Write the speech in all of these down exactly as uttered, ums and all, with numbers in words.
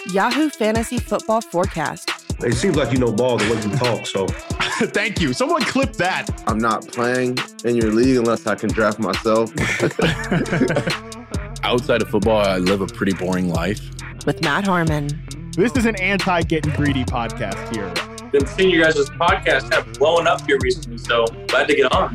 Yahoo Fantasy Football Forecast. It seems like you know ball the way you talk, so. Thank you. Someone clip that. I'm not playing in your league unless I can draft myself. Outside of football, I live a pretty boring life. With Matt Harmon. This is an anti-getting greedy podcast here. Been seeing you guys' podcast kind of blowing up here recently, so glad to get on.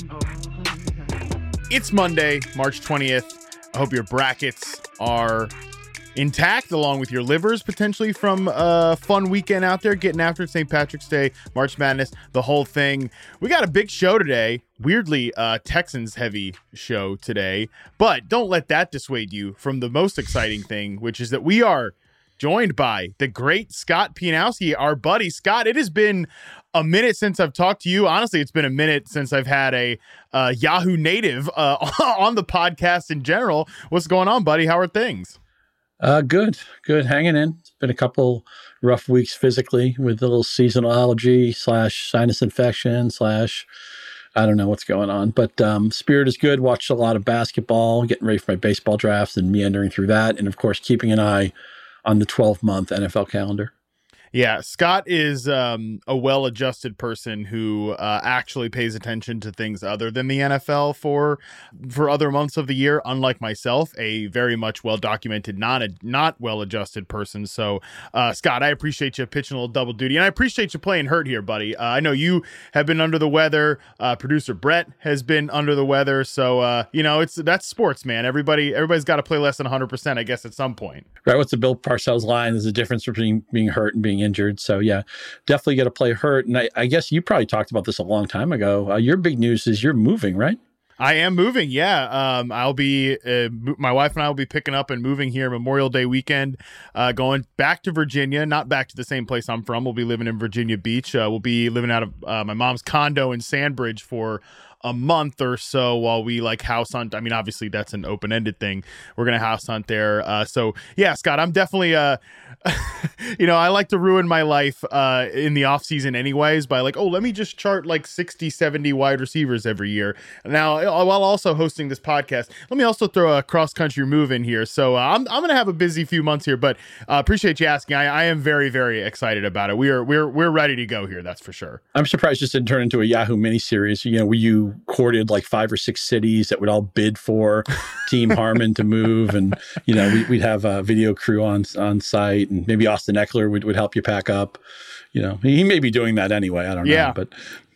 It's Monday, March twentieth. I hope your brackets are intact, along with your livers, potentially, from a fun weekend out there, getting after Saint Patrick's Day, March Madness, the whole thing. We got a big show today. Weirdly, uh, Texans-heavy show today. But don't let that dissuade you from the most exciting thing, which is that we are joined by the great Scott Pianowski, our buddy. Scott, it has been a minute since I've talked to you. Honestly, it's been a minute since I've had a uh, Yahoo native uh, on the podcast in general. What's going on, buddy? How are things? Uh, good, good. Hanging in. It's been a couple rough weeks physically with a little seasonal allergy slash sinus infection slash I don't know what's going on. But um, spirit is good. Watched a lot of basketball, getting ready for my baseball drafts and meandering through that. And, of course, keeping an eye on the twelve-month N F L calendar. Yeah, Scott is um, a well-adjusted person who uh, actually pays attention to things other than the N F L for for other months of the year, unlike myself, a very much well-documented, not a, not well-adjusted person. So, uh, Scott, I appreciate you pitching a little double duty, and I appreciate you playing hurt here, buddy. Uh, I know you have been under the weather. Uh, producer Brett has been under the weather. So, uh, you know, it's that's sports, man. Everybody, everybody's got to play less than one hundred percent, I guess, at some point. Right, what's the Bill Parcells line? There's a difference between being hurt and being injured. So yeah, definitely got to play hurt. And I, I guess you probably talked about this a long time ago. Uh, your big news is you're moving, right? I am moving. Yeah. Um, I'll be, uh, my wife and I will be picking up and moving here Memorial Day weekend, uh, going back to Virginia, not back to the same place I'm from. We'll be living in Virginia Beach. Uh, we'll be living out of uh, my mom's condo in Sandbridge for a month or so while we like house hunt. I mean, obviously that's an open-ended thing. We're going to house hunt there. Uh, so yeah, Scott, I'm definitely, uh, you know, I like to ruin my life uh, in the off season anyways by like, oh, let me just chart like sixty, seventy wide receivers every year. Now, while also hosting this podcast, let me also throw a cross-country move in here. So uh, I'm, I'm going to have a busy few months here, but uh, appreciate you asking. I, I am very, very excited about it. We are, we're, we're ready to go here. That's for sure. I'm surprised this didn't turn into a Yahoo miniseries. You know, were you courted like five or six cities that would all bid for Team Harmon to move, and you know we, we'd have a video crew on on site, and maybe Austin Eckler would, would help you pack up. You know, he may be doing that anyway. I don't yeah. know, but.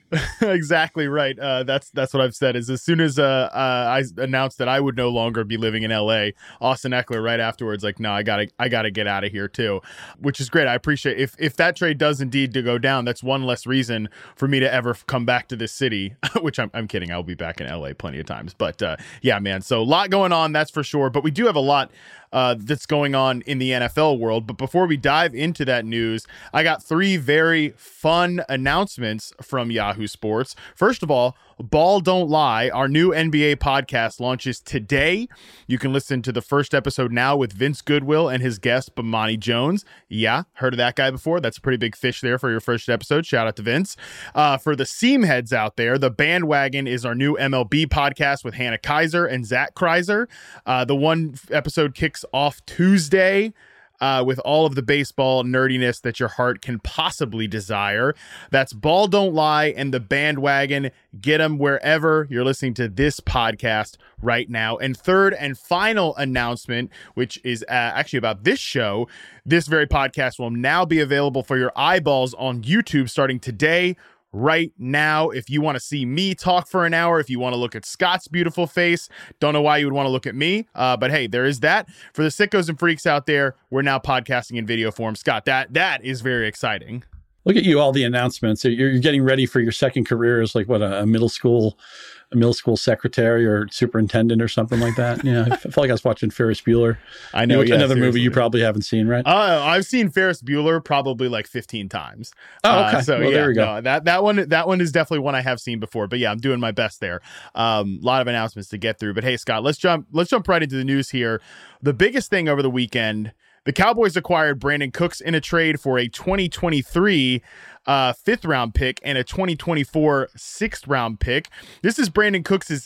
Exactly right. Uh, that's that's what I've said. Is as soon as uh, uh, I announced that I would no longer be living in L A, Austin Eckler right afterwards, like, no, I gotta I gotta get out of here too, which is great. I appreciate if if that trade does indeed to go down, that's one less reason for me to ever come back to this city. Which I'm I'm kidding. I'll be back in L A plenty of times. But uh, yeah, man. So a lot going on, that's for sure. But we do have a lot Uh, that's going on in the N F L world. But before we dive into that news, I got three very fun announcements from Yahoo Sports. First of all, Ball Don't Lie, our new N B A podcast, launches today. You can listen to the first episode now with Vince Goodwill and his guest, Bomani Jones. Yeah, heard of that guy before? That's a pretty big fish there for your first episode. Shout out to Vince. Uh, for the seam heads out there, The Bandwagon is our new M L B podcast with Hannah Kaiser and Zach Kreiser. Uh, the one episode kicks off Tuesday uh, with all of the baseball nerdiness that your heart can possibly desire. That's Ball Don't Lie and The Bandwagon. Get them wherever you're listening to this podcast right now. And third and final announcement, which is uh, actually about this show, this very podcast will now be available for your eyeballs on YouTube starting today. Right now, if you want to see me talk for an hour, if you want to look at Scott's beautiful face, don't know why you would want to look at me, uh, but hey, there is that. For the sickos and freaks out there, we're now podcasting in video form. Scott, that that is very exciting. Look at you, all the announcements. You're, you're getting ready for your second career as like what a, a middle school, a middle school secretary or superintendent or something like that. Yeah, I felt like I was watching Ferris Bueller. I know, you know yeah, another seriously. movie you probably haven't seen, right? Uh, I've seen Ferris Bueller probably like fifteen times. Oh, okay. Uh, so well, yeah, there we go. No, that that one that one is definitely one I have seen before. But yeah, I'm doing my best there. A um, lot of announcements to get through. But hey, Scott, let's jump let's jump right into the news here. The biggest thing over the weekend. The Cowboys acquired Brandon Cooks in a trade for a twenty twenty-three uh, fifth round pick and a twenty twenty-four sixth round pick. This is Brandon Cooks'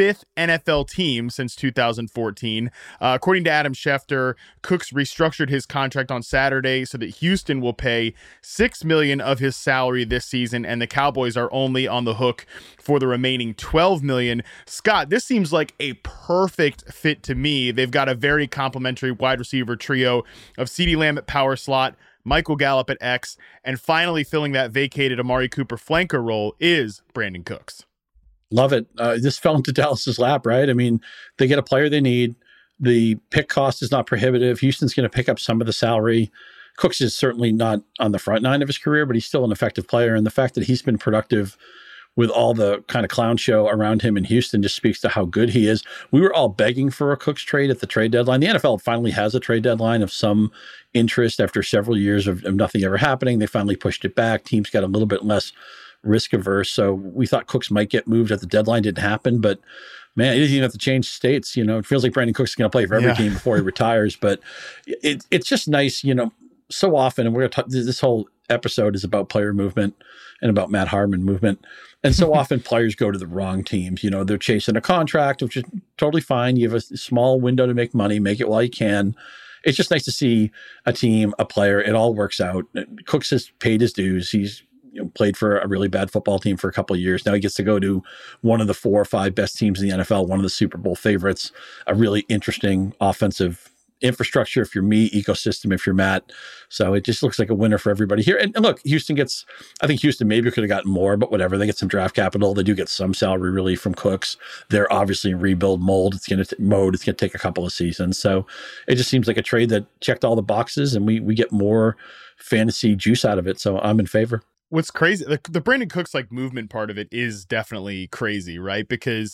fifth N F L team since two thousand fourteen. Uh, according to Adam Schefter, Cooks restructured his contract on Saturday so that Houston will pay six million dollars of his salary this season, and the Cowboys are only on the hook for the remaining twelve million dollars. Scott, this seems like a perfect fit to me. They've got a very complimentary wide receiver trio of CeeDee Lamb at power slot, Michael Gallup at X, and finally filling that vacated Amari Cooper flanker role is Brandin Cooks. Love it. Uh, this fell into Dallas's lap, right? I mean, they get a player they need. The pick cost is not prohibitive. Houston's going to pick up some of the salary. Cooks is certainly not on the front nine of his career, but he's still an effective player. And the fact that he's been productive with all the kind of clown show around him in Houston just speaks to how good he is. We were all begging for a Cooks trade at the trade deadline. The N F L finally has a trade deadline of some interest after several years of, of nothing ever happening. They finally pushed it back. Teams got a little bit less risk averse. So we thought Cooks might get moved at the deadline. Didn't happen, but man, he doesn't even have to change states. You know, it feels like Brandin Cooks is going to play for every yeah. team before he retires, but it, it's just nice, you know, so often, and we're going to talk, this whole episode is about player movement and about Matt Harmon movement. And so often players go to the wrong teams. You know, they're chasing a contract, which is totally fine. You have a small window to make money, make it while you can. It's just nice to see a team, a player, it all works out. Cooks has paid his dues. He's you know, played for a really bad football team for a couple of years. Now he gets to go to one of the four or five best teams in the N F L, one of the Super Bowl favorites, a really interesting offensive infrastructure if you're me, ecosystem if you're Matt. So it just looks like a winner for everybody here. And, and look, Houston gets, I think Houston maybe could have gotten more, but whatever. They get some draft capital. They do get some salary relief from Cooks. They're obviously in rebuild mold. It's going to mode. It's going to take a couple of seasons. So it just seems like a trade that checked all the boxes, and we we get more fantasy juice out of it. So I'm in favor. What's crazy, the, the Brandin Cooks like movement part of it is definitely crazy, right? Because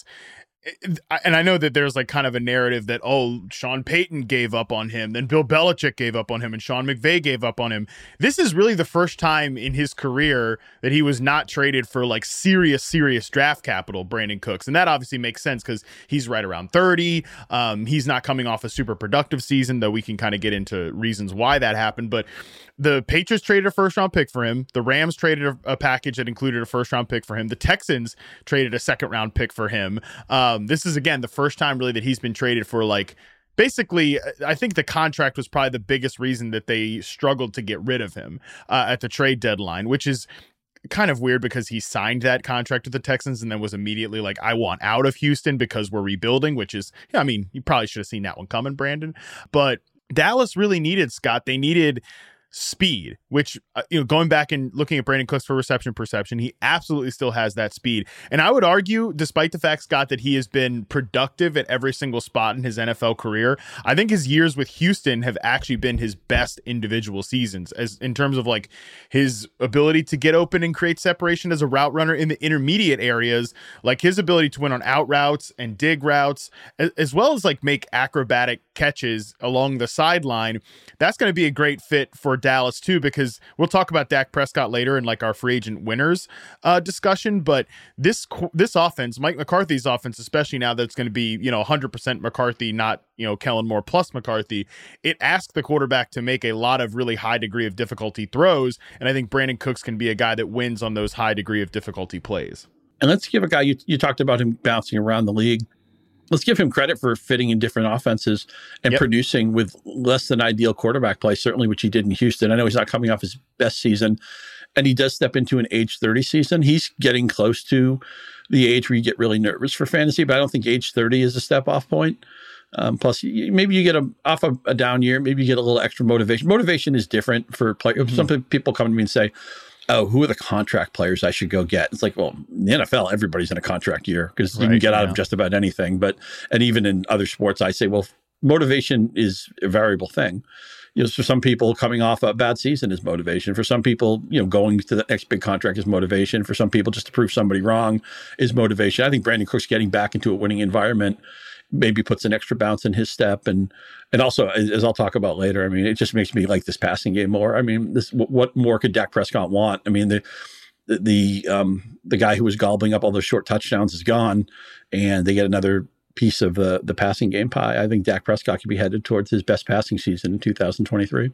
and I know that there's like kind of a narrative that, oh, Sean Payton gave up on him, then Bill Belichick gave up on him, and Sean McVay gave up on him. This is really the first time in his career that he was not traded for like serious, serious draft capital, Brandin Cooks. And that obviously makes sense because he's right around thirty. Um, he's not coming off a super productive season, though we can kind of get into reasons why that happened. But the Patriots traded a first round pick for him. The Rams traded a, a package that included a first round pick for him. The Texans traded a second round pick for him. Um, this is, again, the first time really that he's been traded for like, basically, I think the contract was probably the biggest reason that they struggled to get rid of him uh, at the trade deadline, which is kind of weird because he signed that contract with the Texans and then was immediately like, I want out of Houston because we're rebuilding, which is, yeah, I mean, you probably should have seen that one coming, Brandon. But Dallas really needed, Scott, they needed speed, which, uh, you know, going back and looking at Brandin Cooks for reception perception, he absolutely still has that speed. And I would argue, despite the fact, Scott, that he has been productive at every single spot in his N F L career, I think his years with Houston have actually been his best individual seasons as in terms of like his ability to get open and create separation as a route runner in the intermediate areas, like his ability to win on out routes and dig routes, as, as well as like make acrobatic catches along the sideline. That's going to be a great fit for Dallas too, because we'll talk about Dak Prescott later in like our free agent winners uh, discussion. But this this offense, Mike McCarthy's offense, especially now that it's going to be, you know, one hundred percent McCarthy, not, you know, Kellen Moore plus McCarthy, it asks the quarterback to make a lot of really high degree of difficulty throws. And I think Brandin Cooks can be a guy that wins on those high degree of difficulty plays. And let's give a guy, you, you talked about him bouncing around the league. Let's give him credit for fitting in different offenses and yep. producing with less than ideal quarterback play, certainly which he did in Houston. I know he's not coming off his best season, and he does step into an age thirty season. He's getting close to the age where you get really nervous for fantasy, but I don't think age thirty is a step off point. Um, plus, maybe you get a, off a, a down year, maybe you get a little extra motivation. Motivation is different for players. Mm-hmm. Some people come to me and say, oh, who are the contract players I should go get? It's like, well, in the N F L, everybody's in a contract year because right, you can get out yeah. of just about anything. But, and even in other sports, I say, well, motivation is a variable thing. You know, for some people, coming off a bad season is motivation. For some people, you know, going to the next big contract is motivation. For some people, just to prove somebody wrong is motivation. I think Brandin Cooks getting back into a winning environment maybe puts an extra bounce in his step. And and also, as I'll talk about later, I mean, it just makes me like this passing game more. I mean, this what more could Dak Prescott want? I mean, the the the, um, the guy who was gobbling up all those short touchdowns is gone, and they get another piece of the, the passing game pie. I think Dak Prescott could be headed towards his best passing season in two thousand twenty-three.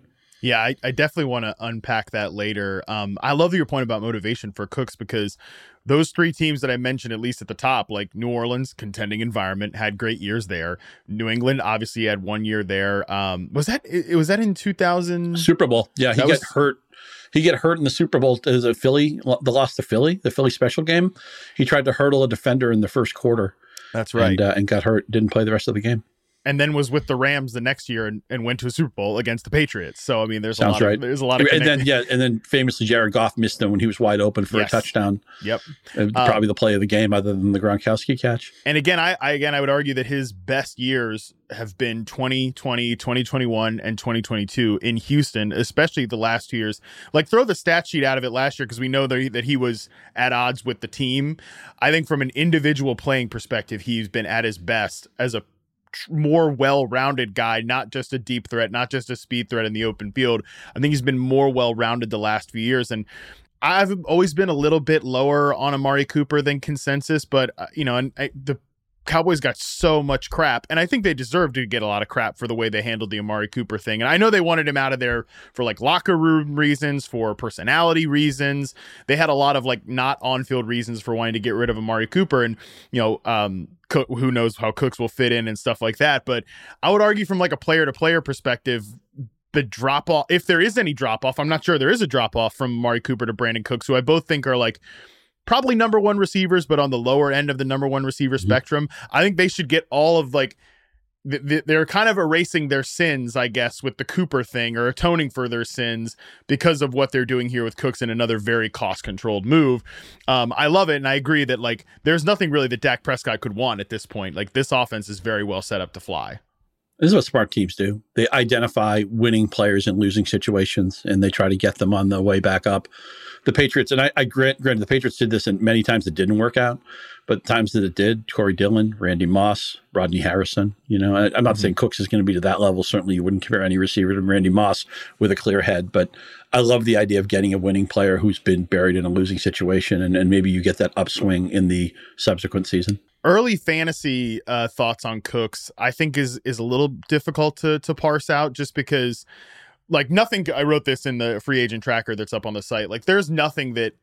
Yeah, I, I definitely want to unpack that later. Um, I love your point about motivation for Cooks, because those three teams that I mentioned, at least at the top, like New Orleans, contending environment, had great years there. New England obviously had one year there. Um, was that it? Was that in two thousand Super Bowl? Yeah, he That got was- hurt. He get hurt in the Super Bowl as a Philly, the loss to Philly, the Philly special game. He tried to hurdle a defender in the first quarter. That's right. And, uh, and got hurt. Didn't play the rest of the game. And then was with the Rams the next year and, and went to a Super Bowl against the Patriots. So I mean, there's Sounds a lot right. of there's a lot of And connect- then yeah, and then famously Jared Goff missed him when he was wide open for Yes. a touchdown. Yep. Uh, Uh, probably the play of the game, other than the Gronkowski catch. And again, I, I again I would argue that his best years have been twenty twenty, twenty twenty-one, and twenty twenty-two in Houston, especially the last two years. Like, throw the stat sheet out of it last year, because we know that he, that he was at odds with the team. I think from an individual playing perspective, he's been at his best as a more well-rounded guy, not just a deep threat, not just a speed threat in the open field. I think he's been more well-rounded the last few years. And I've always been a little bit lower on Amari Cooper than consensus, but uh, you know, and I, the Cowboys got so much crap, and I think they deserve to get a lot of crap for the way they handled the Amari Cooper thing. And I know they wanted him out of there for like locker room reasons, for personality reasons. They had a lot of like not on-field reasons for wanting to get rid of Amari Cooper, and you know, um, Cook, who knows how Cooks will fit in and stuff like that. But I would argue from like a player-to-player perspective, the drop off, if there is any drop off, I'm not sure there is a drop off from Amari Cooper to Brandon Cooks, who I both think are like probably number one receivers, but on the lower end of the number one receiver mm-hmm. spectrum. I think they should get all of like, th- th- they're kind of erasing their sins, I guess, with the Cooper thing, or atoning for their sins because of what they're doing here with Cooks in another very cost controlled move. Um, I love it. And I agree that like, there's nothing really that Dak Prescott could want at this point. Like, this offense is very well set up to fly. This is what smart teams do. They identify winning players in losing situations, and they try to get them on the way back up. The Patriots, and I, I grant, granted, the Patriots did this, and many times it didn't work out, but times that it did, Corey Dillon, Randy Moss, Rodney Harrison. You know, I, I'm not mm-hmm. saying Cooks is going to be to that level. Certainly, you wouldn't compare any receiver to Randy Moss with a clear head, but I love the idea of getting a winning player who's been buried in a losing situation, and, and maybe you get that upswing in the subsequent season. Early fantasy uh, thoughts on Cooks, I think, is is a little difficult to to parse out, just because, like, nothing. I wrote this in the free agent tracker that's up on the site. Like, there's nothing that,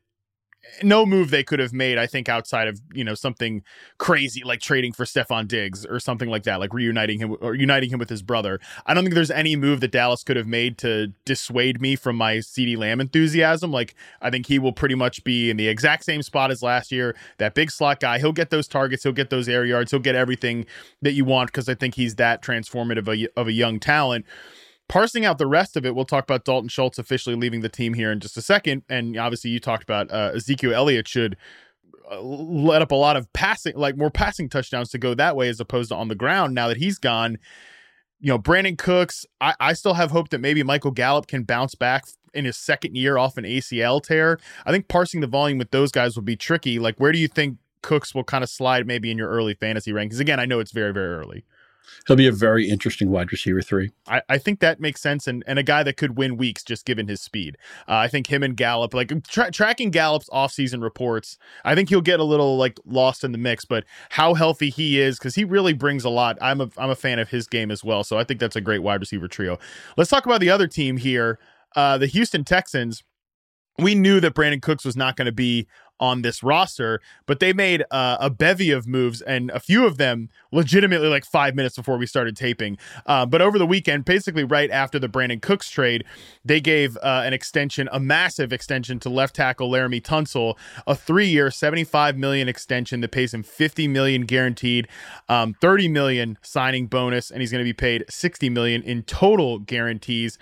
no move they could have made, I think, outside of, you know, something crazy like trading for Stephon Diggs or something like that, like reuniting him or uniting him with his brother. I don't think there's any move that Dallas could have made to dissuade me from my CeeDee Lamb enthusiasm. Like, I think he will pretty much be in the exact same spot as last year. That big slot guy, he'll get those targets, he'll get those air yards, he'll get everything that you want, because I think he's that transformative of a, of a young talent. Parsing out the rest of it, we'll talk about Dalton Schultz officially leaving the team here in just a second. And obviously you talked about uh, Ezekiel Elliott should uh, let up a lot of passing, like more passing touchdowns to go that way as opposed to on the ground now that he's gone. You know, Brandon Cooks, I, I still have hope that maybe Michael Gallup can bounce back in his second year off an A C L tear. I think parsing the volume with those guys will be tricky. Like, where do you think Cooks will kind of slide maybe in your early fantasy rankings? Again, I know it's very, very early. He'll be a very interesting wide receiver three. I, I think that makes sense, and, and a guy that could win weeks just given his speed. Uh, I think him and Gallup, like tra- tracking Gallup's offseason reports, I think he'll get a little like lost in the mix, but how healthy he is, because he really brings a lot. I'm a I'm a fan of his game as well, so I think that's a great wide receiver trio. Let's talk about the other team here, uh, the Houston Texans. We knew that Brandon Cooks was not going to be on this roster, but they made uh, a bevy of moves, and a few of them legitimately like five minutes before we started taping. Uh, but over the weekend, basically right after the Brandon Cooks trade, they gave uh, an extension, a massive extension to left tackle Laramie Tunsil, a three-year, seventy-five million dollars extension that pays him fifty million dollars guaranteed, um, thirty million dollars signing bonus, and he's going to be paid sixty million dollars in total guarantees.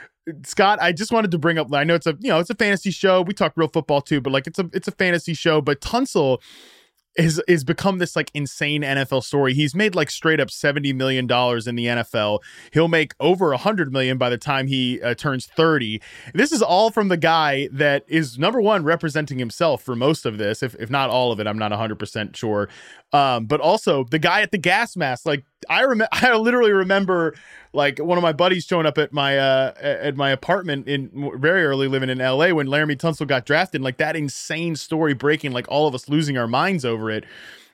Scott, I just wanted to bring up, I know it's a, you know, it's a fantasy show. We talk real football too, but like it's a, it's a fantasy show, but Tunsil is, is become this like insane N F L story. He's made like straight up seventy million dollars in the N F L. He'll make over a hundred million by the time he uh, turns thirty. This is all from the guy that is number one representing himself for most of this, if, if not all of it. I'm not a hundred percent sure. Um, but also the guy at the gas mask, like I remember, I literally remember like one of my buddies showing up at my, uh, at my apartment in very early living in L A when Laramie Tunsil got drafted, like that insane story breaking, like all of us losing our minds over it.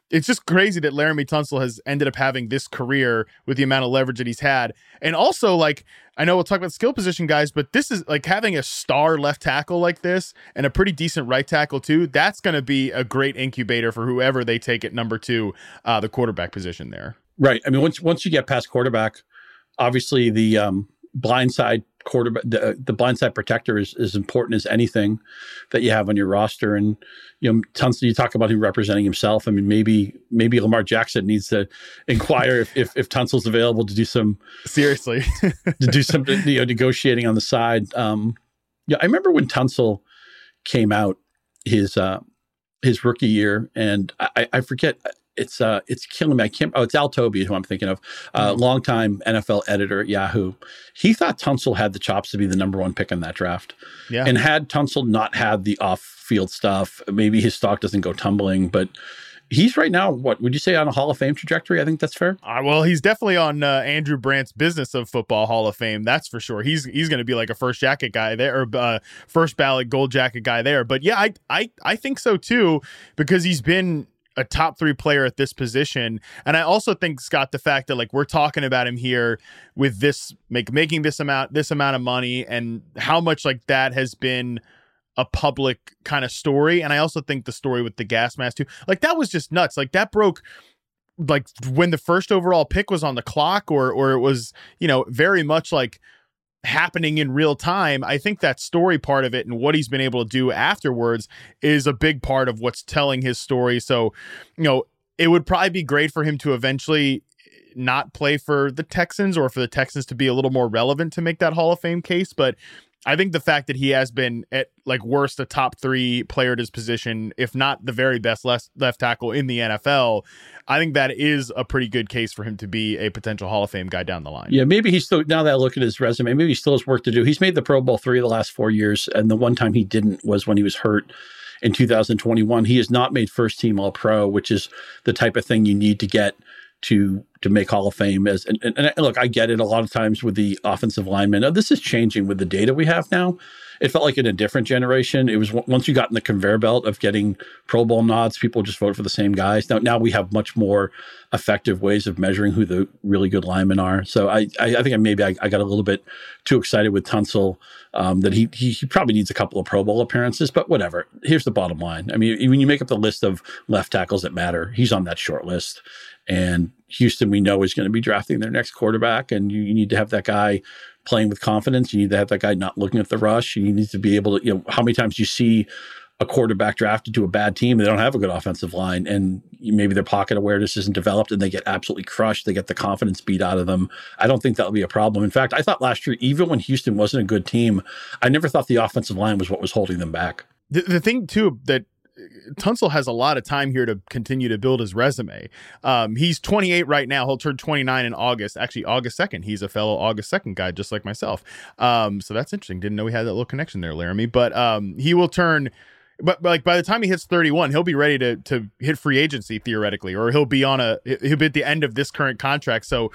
it's just crazy that Laremy Tunsil has ended up having this career with the amount of leverage that he's had. And also, like, I know we'll talk about skill position guys, but this is like having a star left tackle like this and a pretty decent right tackle too. That's going to be a great incubator for whoever they take at number two, uh, the quarterback position there. Right. I mean, once once you get past quarterback, obviously the um, blindside quarterback, the, the blindside protector is as important as anything that you have on your roster. And, you know, Tunsil, you talk about him representing himself. I mean, maybe maybe Lamar Jackson needs to inquire if if, if Tunsil's available to do some seriously to do some you know negotiating on the side. Um, yeah, I remember when Tunsil came out his uh, his rookie year, and I, I forget. It's uh, it's killing me. I can't. Oh, it's Al Toby, who I'm thinking of, uh, mm-hmm. longtime N F L editor at Yahoo. He thought Tunsil had the chops to be the number one pick in that draft. Yeah. And had Tunsil not had the off-field stuff, maybe his stock doesn't go tumbling. But he's right now, what would you say, on a Hall of Fame trajectory? I think that's fair. Uh, well, he's definitely on uh, Andrew Brandt's Business of Football Hall of Fame. That's for sure. He's he's going to be like a first jacket guy there, or uh, first ballot gold jacket guy there. But yeah, I I I think so too, because he's been a top three player at this position. And I also think, Scott, the fact that like we're talking about him here with this, make, making this amount, this amount of money, and how much like that has been a public kind of story. And I also think the story with the gas mask too, like that was just nuts. Like that broke like when the first overall pick was on the clock, or, or it was, you know, very much like happening in real time. I think that story part of it and what he's been able to do afterwards is a big part of what's telling his story. So, you know, it would probably be great for him to eventually not play for the Texans, or for the Texans to be a little more relevant to make that Hall of Fame case. But I think the fact that he has been at like worst a top three player at his position, if not the very best left, left tackle in the N F L, I think that is a pretty good case for him to be a potential Hall of Fame guy down the line. Yeah, maybe he's still, now that I look at his resume, maybe he still has work to do. He's made the Pro Bowl three of the last four years, and the one time he didn't was when he was hurt in two thousand twenty-one. He has not made first team All Pro, which is the type of thing you need to get to to make Hall of Fame. As and, and, and look, I get it a lot of times with the offensive linemen. Now, this is changing with the data we have now. It felt like in a different generation. It was once you got in the conveyor belt of getting Pro Bowl nods, people just vote for the same guys. Now, now we have much more effective ways of measuring who the really good linemen are. So I, I, I think maybe I, I got a little bit too excited with Tunsil, um, that he, he he probably needs a couple of Pro Bowl appearances, but whatever. Here's the bottom line. I mean, when you make up the list of left tackles that matter, he's on that short list. And Houston, we know, is going to be drafting their next quarterback, and you, you need to have that guy playing with confidence. You need to have that guy not looking at the rush. You need to be able to, you know, how many times you see a quarterback drafted to a bad team, they don't have a good offensive line, and maybe their pocket awareness isn't developed and they get absolutely crushed. They get the confidence beat out of them. I don't think that'll be a problem. In fact, I thought last year, even when Houston wasn't a good team, I never thought the offensive line was what was holding them back. The, the thing too, that Tunsil has a lot of time here to continue to build his resume. Um, he's twenty-eight right now. He'll turn twenty-nine in August. Actually, August second. He's a fellow August second guy, just like myself. Um, so that's interesting. Didn't know we had that little connection there, Laremy. But um, he will turn. But, but like by the time he hits thirty-one, he'll be ready to to hit free agency theoretically, or he'll be on a he'll be at the end of this current contract. So.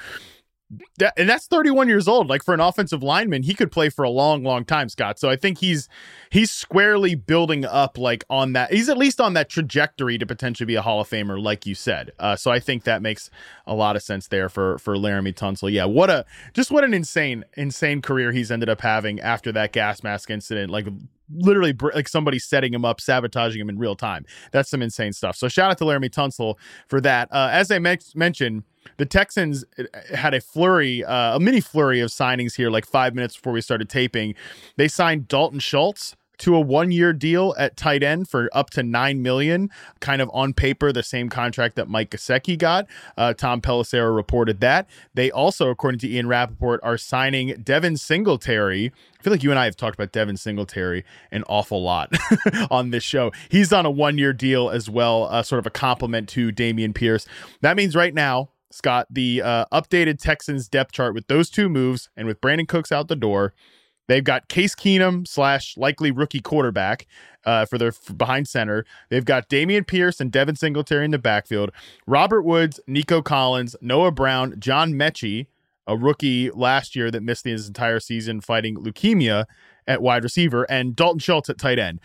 That, and that's thirty-one years old. Like for an offensive lineman, he could play for a long, long time, Scott. So I think he's he's squarely building up like on that. He's at least on that trajectory to potentially be a Hall of Famer, like you said. Uh, so I think that makes a lot of sense there for for Laremy Tunsil. Yeah, what a just what an insane, insane career he's ended up having after that gas mask incident. Like literally like somebody setting him up, sabotaging him in real time. That's some insane stuff. So shout out to Laremy Tunsil for that. Uh, as I me- mentioned, the Texans had a flurry, uh, a mini flurry of signings here, like five minutes before we started taping. They signed Dalton Schultz to a one-year deal at tight end for up to nine million dollars, kind of on paper, the same contract that Mike Gesicki got. Uh, Tom Pelissero reported that. They also, according to Ian Rappaport, are signing Devin Singletary. I feel like you and I have talked about Devin Singletary an awful lot on this show. He's on a one-year deal as well, uh, sort of a compliment to Dameon Pierce. That means right now, Scott, the uh, updated Texans depth chart with those two moves and with Brandon Cooks out the door, they've got Case Keenum slash likely rookie quarterback uh, for their for behind center. They've got Dameon Pierce and Devin Singletary in the backfield. Robert Woods, Nico Collins, Noah Brown, John Mechie, a rookie last year that missed his entire season fighting leukemia at wide receiver, and Dalton Schultz at tight end.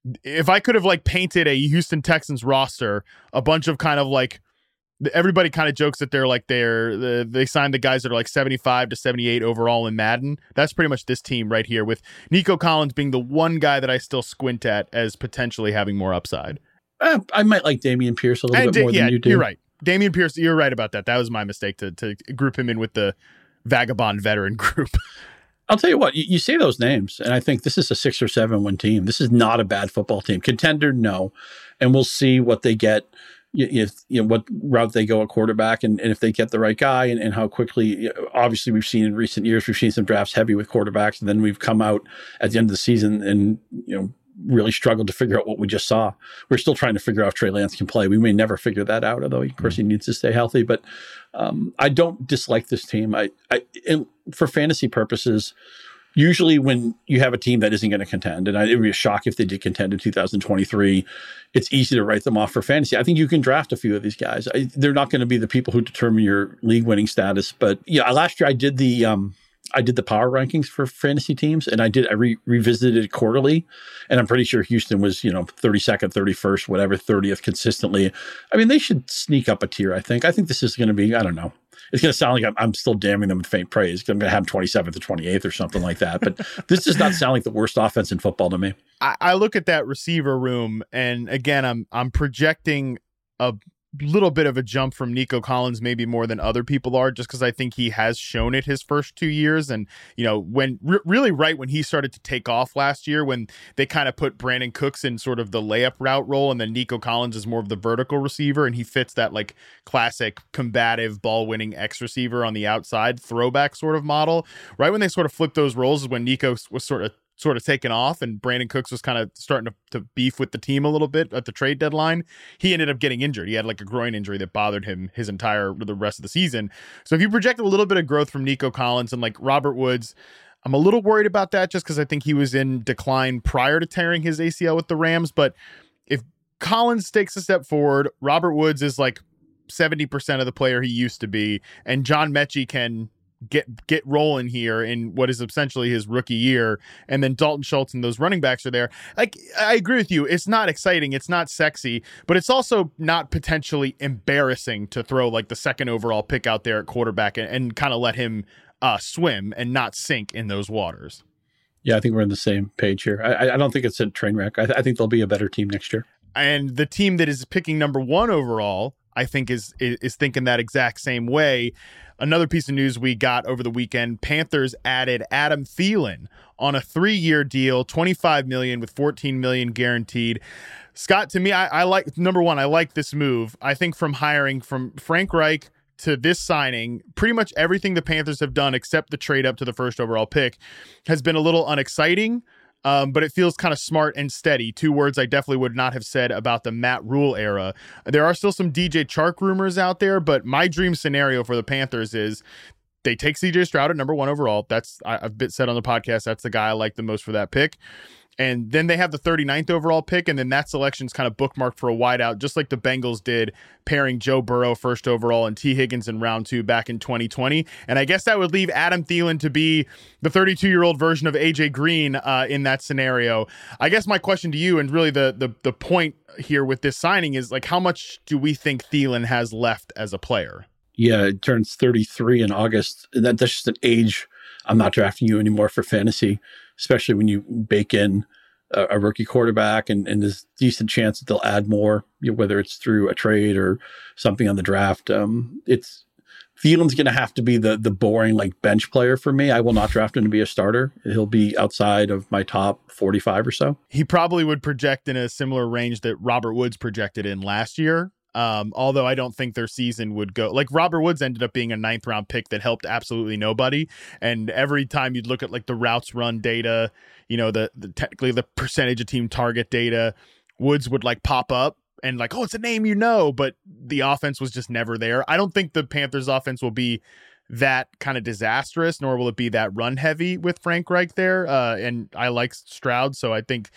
if I could have like painted a Houston Texans roster, a bunch of kind of like, everybody kind of jokes that they're like they're they signed the guys that are like seventy-five to seventy-eight overall in Madden. That's pretty much this team right here, with Nico Collins being the one guy that I still squint at as potentially having more upside. Uh, I might like Dameon Pierce a little and bit more da- yeah, than you do. You're right. Dameon Pierce, you're right about that. That was my mistake to to group him in with the vagabond veteran group. I'll tell you what, you, you say those names, and I think this is a six or seven win team. This is not a bad football team. Contender, no. And we'll see what they get, if you know what route they go at quarterback, and, and if they get the right guy, and, and how quickly. Obviously, we've seen in recent years, we've seen some drafts heavy with quarterbacks, and then we've come out at the end of the season and, you know, really struggled to figure out what we just saw. We're still trying to figure out if Trey Lance can play. We may never figure that out, although of course he needs to stay healthy. But um, I don't dislike this team. I, I, and for fantasy purposes, usually when you have a team that isn't going to contend, and I, it would be a shock if they did contend in two thousand twenty-three, it's easy to write them off for fantasy. I think you can draft a few of these guys. I, they're not going to be the people who determine your league winning status. But yeah, last year I did the um, I did the power rankings for fantasy teams, and I did I re- revisited it quarterly, and I'm pretty sure Houston was, you know, thirty-second, thirty-first, whatever, thirtieth consistently. I mean, they should sneak up a tier. I think. I think this is going to be. I don't know. It's going to sound like I'm, I'm still damning them with faint praise. I'm going to have them twenty-seventh or twenty-eighth or something like that. But this does not sound like the worst offense in football to me. I, I look at that receiver room, and again, I'm I'm projecting a little bit of a jump from Nico Collins, maybe more than other people are, just because I think he has shown it his first two years. And, you know, when re- really right when he started to take off last year, when they kind of put Brandon Cooks in sort of the layup route role, and then Nico Collins is more of the vertical receiver, and he fits that like classic combative ball winning X receiver on the outside throwback sort of model. Right when they sort of flipped those roles is when Nico was sort of sort of taken off, and Brandon Cooks was kind of starting to, to beef with the team a little bit at the trade deadline. He ended up getting injured. He had like a groin injury that bothered him his entire, the rest of the season. So if you project a little bit of growth from Nico Collins and like Robert Woods, I'm a little worried about that just because I think he was in decline prior to tearing his A C L with the Rams. But if Collins takes a step forward, Robert Woods is like seventy percent of the player he used to be, and John Mechie can get get rolling here in what is essentially his rookie year, and then Dalton Schultz and those running backs are there. Like, I agree with you. It's not exciting. It's not sexy, but it's also not potentially embarrassing to throw like the second overall pick out there at quarterback and, and kind of let him uh, swim and not sink in those waters. Yeah, I think we're on the same page here. I, I don't think it's a train wreck. I, th- I think they'll be a better team next year. And the team that is picking number one overall, I think is, is is thinking that exact same way. Another piece of news we got over the weekend, Panthers added Adam Thielen on a three-year deal, twenty-five million dollars with fourteen million dollars guaranteed. Scott, to me, I, I like, number one, I like this move. I think from hiring from Frank Reich to this signing, pretty much everything the Panthers have done except the trade up to the first overall pick has been a little unexciting. Um, but it feels kind of smart and steady. Two words I definitely would not have said about the Matt Rule era. There are still some D J Chark rumors out there, but my dream scenario for the Panthers is they take C J Stroud at number one overall. That's, I, I've been said on the podcast, that's the guy I like the most for that pick. And then they have the thirty-ninth overall pick, and then that selection's kind of bookmarked for a wideout, just like the Bengals did, pairing Joe Burrow first overall and T. Higgins in round two back in twenty twenty. And I guess that would leave Adam Thielen to be the thirty-two-year-old version of A J Green uh, in that scenario. I guess my question to you, and really the, the the point here with this signing, is like, how much do we think Thielen has left as a player? Yeah, it turns thirty-three in August. That, that's just an age. I'm not drafting you anymore for fantasy, especially when you bake in a, a rookie quarterback, and, and there's a decent chance that they'll add more, you know, whether it's through a trade or something on the draft. Um, it's Thielen's going to have to be the the boring like bench player for me. I will not draft him to be a starter. He'll be outside of my top forty-five or so. He probably would project in a similar range that Robert Woods projected in last year. Um, although I don't think their season would go like Robert Woods ended up being a ninth round pick that helped absolutely nobody. And every time you'd look at like the routes run data, you know, the, the technically the percentage of team target data, Woods would like pop up and like, oh, it's a name, you know, but the offense was just never there. I don't think the Panthers offense will be that kind of disastrous, nor will it be that run heavy with Frank Reich there. Uh, and I like Stroud. So I think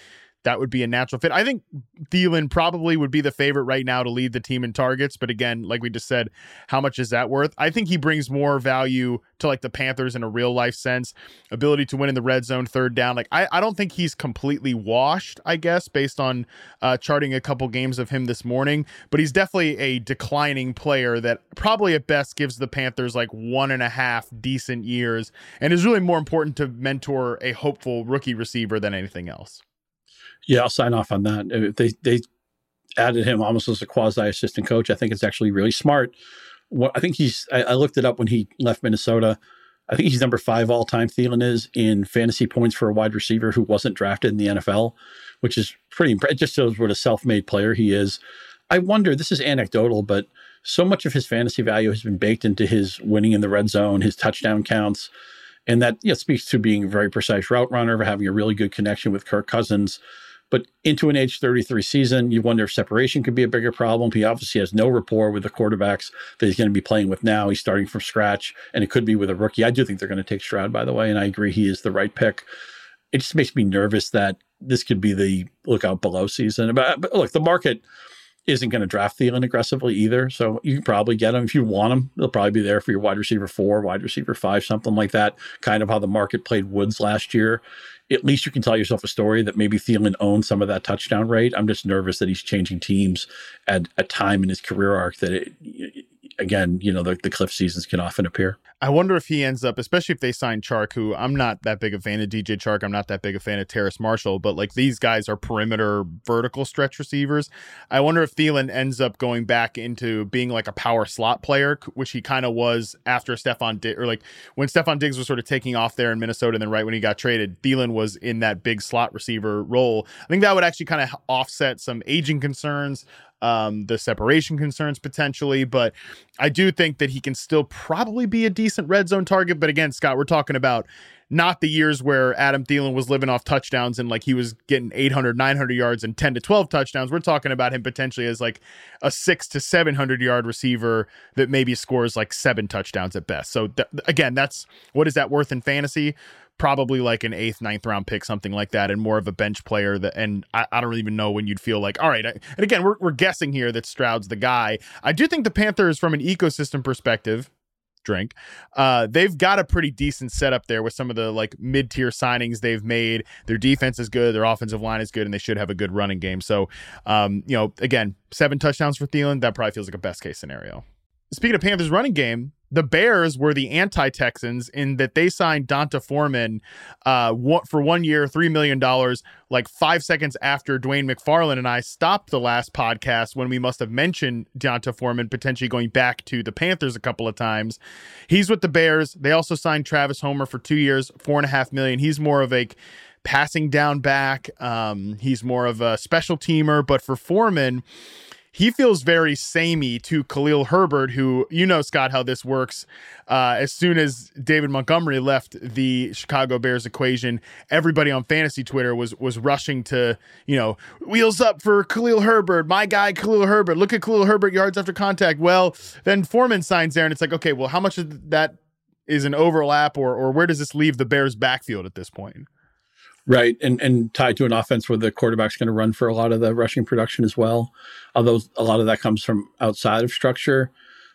that would be a natural fit. I think Thielen probably would be the favorite right now to lead the team in targets. But again, like we just said, how much is that worth? I think he brings more value to like the Panthers in a real life sense, ability to win in the red zone, third down. Like I, I don't think he's completely washed, I guess, based on uh, charting a couple games of him this morning, but he's definitely a declining player that probably at best gives the Panthers like one and a half decent years and is really more important to mentor a hopeful rookie receiver than anything else. Yeah, I'll sign off on that. If they they added him almost as a quasi assistant coach, I think it's actually really smart. What I think he's, I, I looked it up when he left Minnesota. I think he's number five all time. Thielen is in fantasy points for a wide receiver who wasn't drafted in the N F L, which is pretty impressive. It just shows what a self-made player he is. I wonder, this is anecdotal, but so much of his fantasy value has been baked into his winning in the red zone, his touchdown counts. And that you know, speaks to being a very precise route runner, having a really good connection with Kirk Cousins. But into an age thirty-three season, you wonder if separation could be a bigger problem. He obviously has no rapport with the quarterbacks that he's going to be playing with now. He's starting from scratch, and it could be with a rookie. I do think they're going to take Stroud, by the way, and I agree he is the right pick. It just makes me nervous that this could be the look out below season. But, but look, the market isn't going to draft Thielen aggressively either. So you can probably get him if you want him. They'll probably be there for your wide receiver four, wide receiver five, something like that. Kind of how the market played Woods last year. At least you can tell yourself a story that maybe Thielen owns some of that touchdown rate. I'm just nervous that he's changing teams at a time in his career arc that, it, again, you know, the, the cliff seasons can often appear. I wonder if he ends up, especially if they sign Chark, who I'm not that big a fan of D J Chark. I'm not that big a fan of Terrace Marshall, but like these guys are perimeter vertical stretch receivers. I wonder if Thielen ends up going back into being like a power slot player, which he kind of was after Stephon Diggs, or like when Stephon Diggs was sort of taking off there in Minnesota. And then right when he got traded, Thielen was in that big slot receiver role. I think that would actually kind of offset some aging concerns. Um, the separation concerns potentially, but I do think that he can still probably be a decent red zone target. But again, Scott, we're talking about not the years where Adam Thielen was living off touchdowns and like he was getting eight hundred, nine hundred yards and ten to twelve touchdowns. We're talking about him potentially as like a six to seven hundred yard receiver that maybe scores like seven touchdowns at best. So th- again, that's what is that worth in fantasy? Probably like an eighth, ninth round pick, something like that, and more of a bench player. That, and I, I don't even know when you'd feel like, all right. I, and again, we're we're guessing here that Stroud's the guy. I do think the Panthers, from an ecosystem perspective, drink, uh, they've got a pretty decent setup there with some of the like mid tier signings they've made. Their defense is good, their offensive line is good, and they should have a good running game. So, um, you know, again, seven touchdowns for Thielen, that probably feels like a best case scenario. Speaking of Panthers running game, the Bears were the anti-Texans in that they signed D'Onta Foreman uh, for one year, three million dollars, like five seconds after Dwayne McFarland and I stopped the last podcast when we must have mentioned D'Onta Foreman potentially going back to the Panthers a couple of times. He's with the Bears. They also signed Travis Homer for two years, four and a half million. He's more of a passing down back. Um, he's more of a special teamer, but for Foreman, he feels very samey to Khalil Herbert, who, you know, Scott, how this works. Uh, as soon as David Montgomery left the Chicago Bears equation, everybody on fantasy Twitter was was rushing to, you know, wheels up for Khalil Herbert, my guy Khalil Herbert. Look at Khalil Herbert yards after contact. Well, then Foreman signs there, and it's like, okay, well, how much of that is an overlap, or or where does this leave the Bears' backfield at this point? Right, and and tied to an offense where the quarterback's going to run for a lot of the rushing production as well, although a lot of that comes from outside of structure.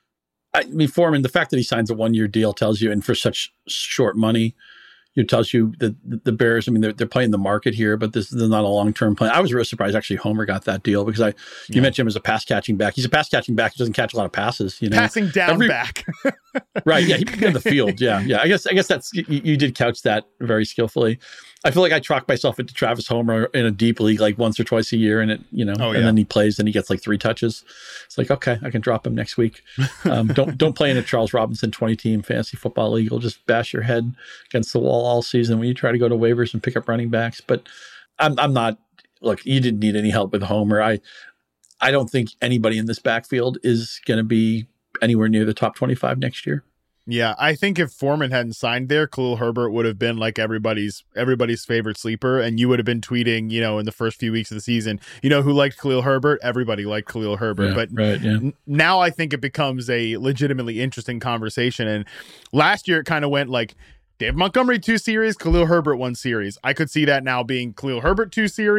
I mean, Foreman, the fact that he signs a one-year deal tells you, and for such short money, it tells you that the Bears, I mean, they're, they're playing the market here, but this is not a long-term plan. I was really surprised, actually, Homer got that deal because I, you yeah. mentioned him as a pass-catching back. He's a pass-catching back. He doesn't catch a lot of passes, you know. Passing down Every, back. Right, yeah, he can get in the field, yeah, yeah. I guess I guess that's, you, you did couch that very skillfully. I feel like I chalk myself into Travis Homer in a deep league like once or twice a year, and it, you know, oh, yeah. and then he plays and he gets like three touches. It's like, okay, I can drop him next week. Um, don't don't play in a Charles Robinson twenty team fantasy football league. You'll just bash your head against the wall all season when you try to go to waivers and pick up running backs. But I'm I'm not. Look, you didn't need any help with Homer. I I don't think anybody in this backfield is going to be anywhere near the top twenty-five next year. Yeah, I think if Foreman hadn't signed there, Khalil Herbert would have been like everybody's everybody's favorite sleeper, and you would have been tweeting, you know, in the first few weeks of the season, you know, who liked Khalil Herbert? Everybody liked Khalil Herbert. Yeah, but right, yeah. n- now I think it becomes a legitimately interesting conversation. And last year it kind of went like Dave Montgomery two series, Khalil Herbert one series. I could see that now being Khalil Herbert two series,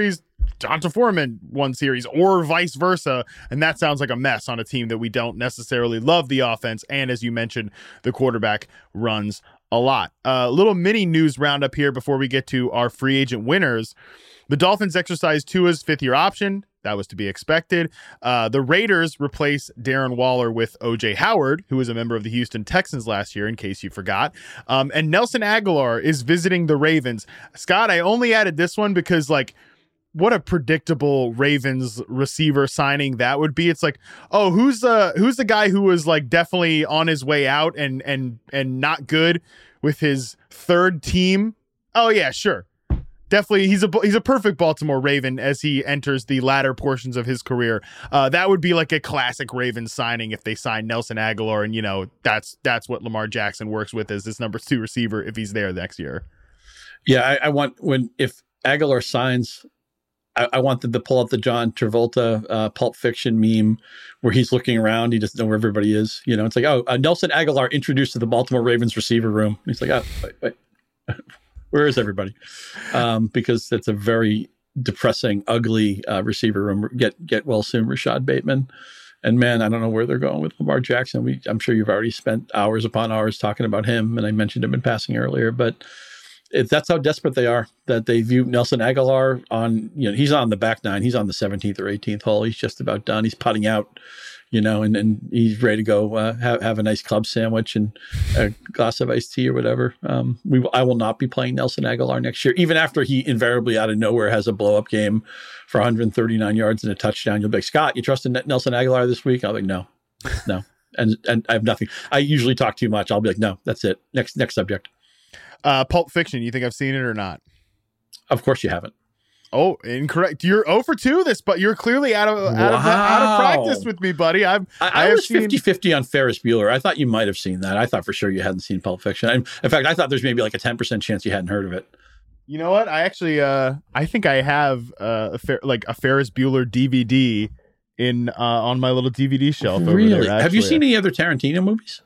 D'Onta Foreman one series or vice versa. And that sounds like a mess on a team that we don't necessarily love the offense. And as you mentioned, the quarterback runs a lot. A uh, little mini news roundup here before we get to our free agent winners. The Dolphins exercised Tua's fifth year option. That was to be expected. Uh, the Raiders replace Darren Waller with O J Howard, who was a member of the Houston Texans last year, in case you forgot. Um, and Nelson Aguilar is visiting the Ravens. Scott, I only added this one because, like, what a predictable Ravens receiver signing that would be. It's like, oh, who's the who's the guy who was like definitely on his way out and and and not good with his third team? Oh yeah, sure. Definitely, he's a he's a perfect Baltimore Raven as he enters the latter portions of his career. Uh, that would be like a classic Ravens signing if they sign Nelson Aguilar, and you know that's that's what Lamar Jackson works with as this number two receiver if he's there next year. Yeah, I, I want when if Aguilar signs, I, I want them to pull out the John Travolta uh, Pulp Fiction meme where he's looking around, he doesn't know where everybody is. You know, it's like, oh, uh, Nelson Aguilar introduced to the Baltimore Ravens receiver room. He's like, oh, wait, wait. Where is everybody? Um, because it's a very depressing, ugly uh, receiver room. Get get well soon, Rashad Bateman. And man, I don't know where they're going with Lamar Jackson. We, I'm sure you've already spent hours upon hours talking about him, and I mentioned him in passing earlier. But it, that's how desperate they are, that they view Nelson Aguilar on, you know, he's on the back nine. He's on the seventeenth or eighteenth hole. He's just about done. He's putting out, you know, and, and he's ready to go uh, have, have a nice club sandwich and a glass of iced tea or whatever. Um, we I will not be playing Nelson Aguilar next year, even after he invariably out of nowhere has a blow up game for one hundred thirty-nine yards and a touchdown. You'll be like, Scott, you trust in Nelson Aguilar this week? I'll be like, no, no. And and I have nothing. I usually talk too much. I'll be like, no, that's it. Next, next subject. Uh, Pulp Fiction. You think I've seen it or not? Of course you haven't. Oh, incorrect. You're zero for two this, but you're clearly out of out, wow. of, out of practice with me, buddy. I've, I, I, I was seen... fifty-fifty on Ferris Bueller. I thought you might have seen that. I thought for sure you hadn't seen Pulp Fiction. I, in fact, I thought there's maybe like a ten percent chance you hadn't heard of it. You know what? I actually, uh, I think I have uh, a Fer- like a Ferris Bueller D V D in uh, on my little D V D shelf. Really? Over there, actually. Have you seen any other Tarantino movies?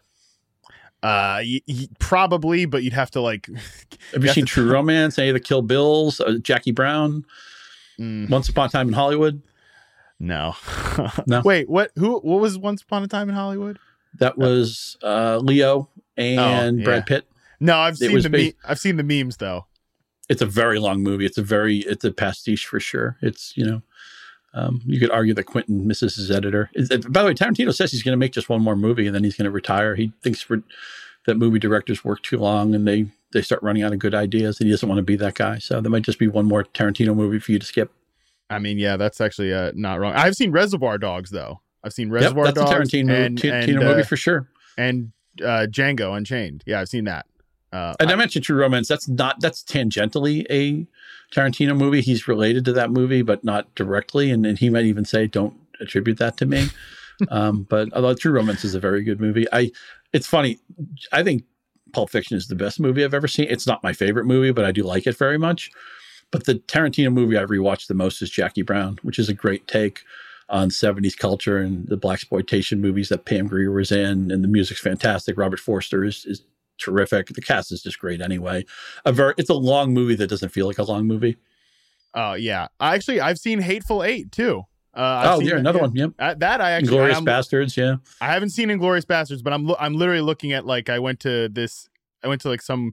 Uh, y- y- probably, but you'd have to like. Have you seen True Romance? Any of the Kill Bills? Uh, Jackie Brown? Mm. Once Upon a Time in Hollywood? No. No. Wait, what? Who? What was Once Upon a Time in Hollywood? That was uh, Leo and oh, yeah. Brad Pitt. No, I've seen the based, me- I've seen the memes though. It's a very long movie. It's a very it's a pastiche for sure. It's you know. Um, you could argue that Quentin misses his editor. It, by the way, Tarantino says he's going to make just one more movie and then he's going to retire. He thinks for, that movie directors work too long and they, they start running out of good ideas and he doesn't want to be that guy. So there might just be one more Tarantino movie for you to skip. I mean, yeah, that's actually uh, not wrong. I've seen Reservoir Dogs, though. I've seen Reservoir yep, that's Dogs. That's a Tarantino, and, Tarantino and, movie uh, for sure. And uh, Django Unchained. Yeah, I've seen that. Uh, and I, I mentioned True Romance. That's not that's tangentially a Tarantino movie. He's related to that movie, but not directly. And, and he might even say, "Don't attribute that to me." um, but although True Romance is a very good movie, I it's funny. I think Pulp Fiction is the best movie I've ever seen. It's not my favorite movie, but I do like it very much. But the Tarantino movie I've rewatched the most is Jackie Brown, which is a great take on seventies culture and the blaxploitation movies that Pam Grier was in, and the music's fantastic. Robert Forster is is terrific. The cast is just great anyway. A very, it's a long movie that doesn't feel like a long movie. Oh, uh, yeah. Actually, I've seen Hateful Eight, too. Uh, I've oh, seen yeah, that, another yeah. one. Yep. Uh, that I actually... Inglourious I'm, Bastards, yeah. I haven't seen Inglourious Bastards, but I'm lo- I'm literally looking at, like, I went to this... I went to, like, some...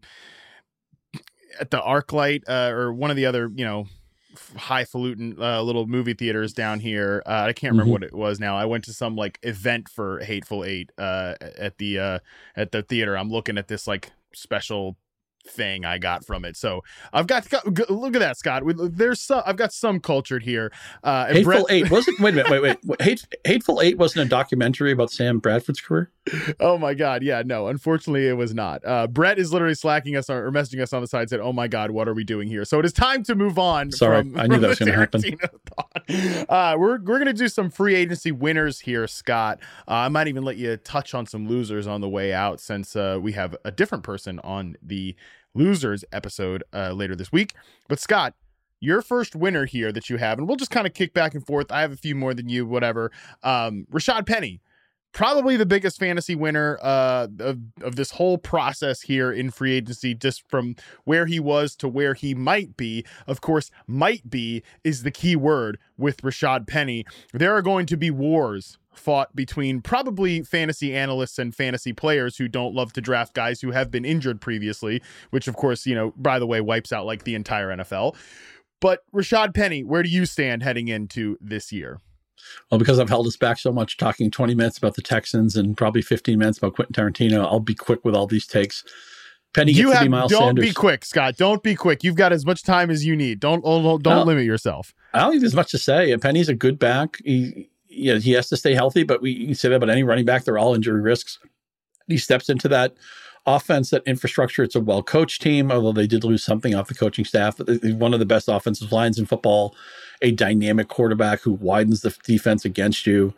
At the ArcLight, uh, or one of the other, you know... highfalutin uh, little movie theaters down here. Uh, I can't remember mm-hmm. what it was now. I went to some like event for Hateful Eight uh, at the uh, at the theater. I'm looking at this like special thing I got from it. So I've got, got look at that, Scott. We, there's some, I've got some cultured here. Uh, and Hateful Brett, Eight wasn't. Wait a minute. Wait, wait. wait. Hate, Hateful Eight wasn't a documentary about Sam Bradford's career. Oh my God. Yeah, no, unfortunately it was not. Uh, Brett is literally slacking us or messaging us on the side, said, oh my God, what are we doing here? So it is time to move on. Sorry. From, I knew from that was going to happen. Uh, we're, we're going to do some free agency winners here, Scott. Uh, I might even let you touch on some losers on the way out since uh, we have a different person on the losers episode uh, later this week. But Scott, your first winner here that you have, and we'll just kind of kick back and forth. I have a few more than you, whatever. Um, Rashad Penny. probably the biggest fantasy winner uh, of, of this whole process here in free agency, just from where he was to where he might be. Of course, might be is the key word with Rashad Penny. There are going to be wars fought between probably fantasy analysts and fantasy players who don't love to draft guys who have been injured previously, which of course, you know, by the way, wipes out like the entire N F L. But Rashad Penny, where do you stand heading into this year? Well, because I've held us back so much talking twenty minutes about the Texans and probably fifteen minutes about Quentin Tarantino, I'll be quick with all these takes. Penny gets you to have, be Miles don't Sanders. be quick, Scott. Don't be quick. You've got as much time as you need. Don't don't, don't no, limit yourself. I don't think there's much to say. Penny's a good back. He, you know, he has to stay healthy, but we you can say that about any running back. They're all injury risks. He steps into that offense, that infrastructure. It's a well-coached team, although they did lose something off the coaching staff. One of the best offensive lines in football, a dynamic quarterback who widens the defense against you.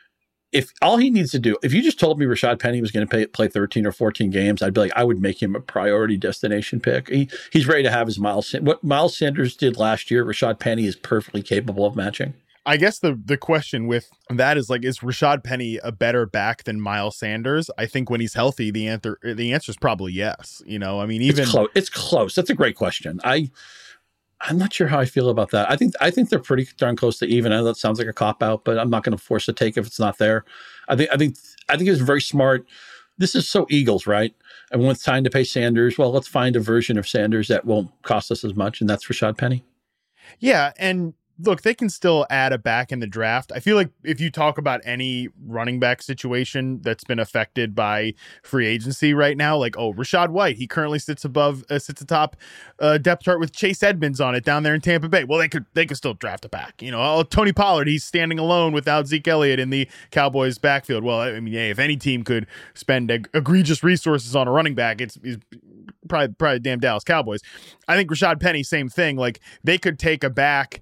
If all he needs to do, if you just told me Rashad Penny was going to play, play thirteen or fourteen games, I'd be like, I would make him a priority destination pick. He, he's ready to have his Miles. What Miles Sanders did last year, Rashad Penny is perfectly capable of matching. I guess the the question with that is like, is Rashad Penny a better back than Miles Sanders? I think when he's healthy, the answer the answer is probably yes. You know, I mean, even it's close. It's close. That's a great question. I I'm not sure how I feel about that. I think I think they're pretty darn close to even. I know that sounds like a cop out, but I'm not going to force a take if it's not there. I think I think I think it's very smart. This is so Eagles, right? And when it's time to pay Sanders, well, let's find a version of Sanders that won't cost us as much, and that's Rashad Penny. Yeah, and look, they can still add a back in the draft. I feel like if you talk about any running back situation that's been affected by free agency right now, like, oh, Rachaad White, he currently sits above, uh, sits atop uh, depth chart with Chase Edmonds on it down there in Tampa Bay. Well, they could they could still draft a back. You know, oh, Tony Pollard, he's standing alone without Zeke Elliott in the Cowboys backfield. Well, I mean, yeah, if any team could spend eg- egregious resources on a running back, it's, it's probably probably damn Dallas Cowboys. I think Rashad Penny, same thing. Like, they could take a back